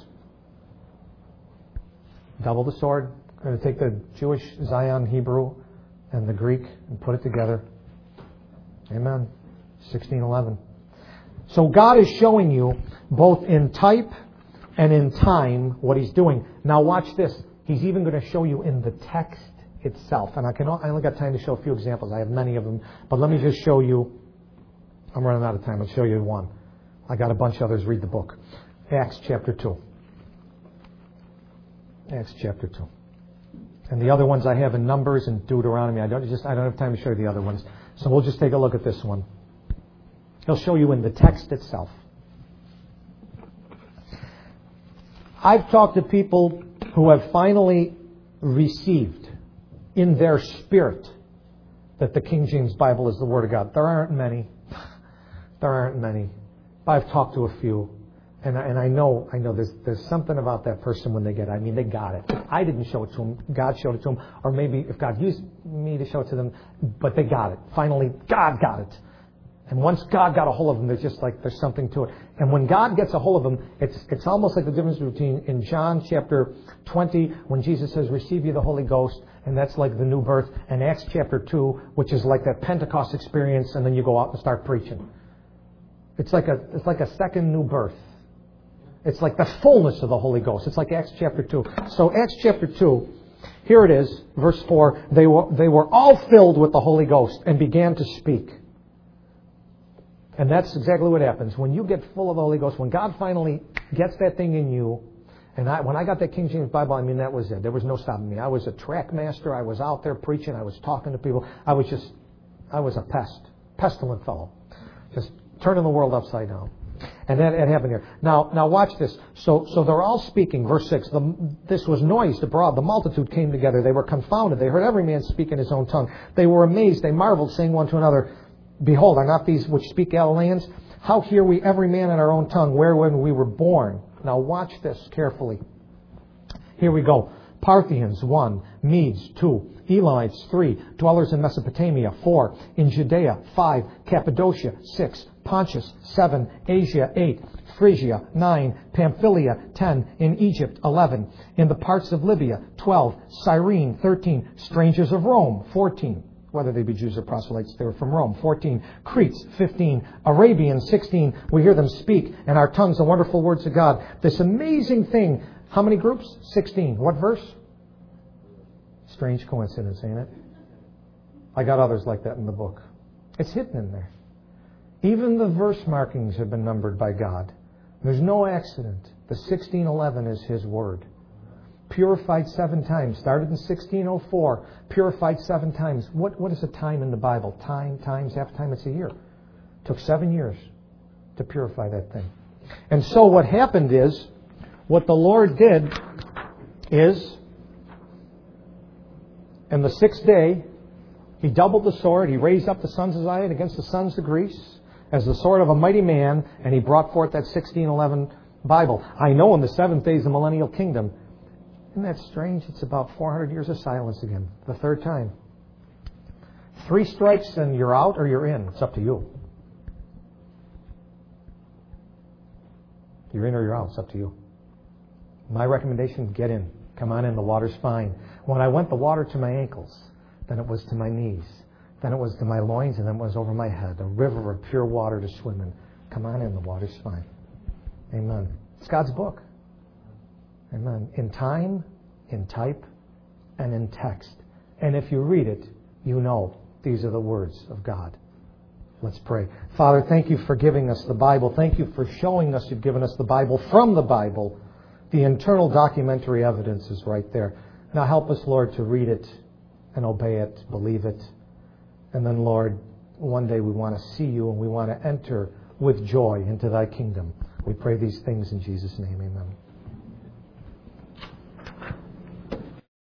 Double the sword. Going to take the Jewish Zion Hebrew and the Greek and put it together. Amen. 1611. So God is showing you both in type and in time what He's doing. Now watch this. He's even going to show you in the text itself. And I only got time to show a few examples. I have many of them. But let me just show you. I'm running out of time. I'll show you one. I got a bunch of others. Read the book. Acts chapter 2. Acts chapter 2. And the other ones I have in Numbers and Deuteronomy. I don't have time to show you the other ones. So we'll just take a look at this one. He'll show you in the text itself. I've talked to people who have finally received in their spirit that the King James Bible is the Word of God. There aren't many. There aren't many. But I've talked to a few. And I know there's something about that person when they get it. I mean, they got it. If I didn't show it to them, God showed it to them. Or maybe if God used me to show it to them, but they got it. Finally, God got it. And once God got a hold of them, there's just like, there's something to it. And when God gets a hold of them, it's almost like the difference between in John chapter 20, when Jesus says, receive ye the Holy Ghost, and that's like the new birth, and Acts chapter 2, which is like that Pentecost experience, and then you go out and start preaching. It's like a second new birth. It's like the fullness of the Holy Ghost. It's like Acts chapter 2. So Acts chapter 2, here it is, verse 4, they were all filled with the Holy Ghost and began to speak. And that's exactly what happens. When you get full of the Holy Ghost, when God finally gets that thing in you, and when I got that King James Bible, I mean, that was it. There was no stopping me. I was a track master. I was out there preaching. I was talking to people. I was a pestilent fellow. Just turning the world upside down. And that happened here. Now watch this. So they're all speaking. Verse 6. This was noised abroad. The multitude came together. They were confounded. They heard every man speak in his own tongue. They were amazed. They marveled, saying one to another, behold, are not these which speak Galileans? How hear we every man in our own tongue wherein we were born? Now watch this carefully. Here we go. Parthians, 1. Medes, 2. Elamites, 3. Dwellers in Mesopotamia, 4. In Judea, 5. Cappadocia, 6. Pontus, 7. Asia, 8. Phrygia, 9. Pamphylia, 10. In Egypt, 11. In the parts of Libya, 12. Cyrene, 13. Strangers of Rome, 14. Whether they be Jews or proselytes, they were from Rome. 14. Cretes, 15. Arabians, 16. We hear them speak, and our tongues the wonderful words of God. This amazing thing. How many groups? 16. What verse? Strange coincidence, ain't it? I got others like that in the book. It's hidden in there. Even the verse markings have been numbered by God. There's no accident. The 1611 is His Word. Purified 7 times. Started in 1604. Purified 7 times. What is a time in the Bible? Times, half time, it's a year. It took 7 years to purify that thing. And so what happened is, what the Lord did is, in the 6th day, He doubled the sword. He raised up the sons of Zion against the sons of Greece as the sword of a mighty man, and He brought forth that 1611 Bible. I know in the 7th day is the millennial kingdom. Isn't that strange? It's about 400 years of silence again. The 3rd time. 3 strikes and you're out or you're in. It's up to you. You're in or you're out. It's up to you. My recommendation, get in. Come on in. The water's fine. When I went, the water to my ankles. Then it was to my knees. Then it was to my loins, and then it was over my head. A river of pure water to swim in. Come on in. The water's fine. Amen. It's God's book. Amen. In time, in type, and in text. And if you read it, you know these are the words of God. Let's pray. Father, thank You for giving us the Bible. Thank You for showing us You've given us the Bible from the Bible. The internal documentary evidence is right there. Now help us, Lord, to read it and obey it, believe it. And then, Lord, one day we want to see You and we want to enter with joy into Thy kingdom. We pray these things in Jesus' name. Amen.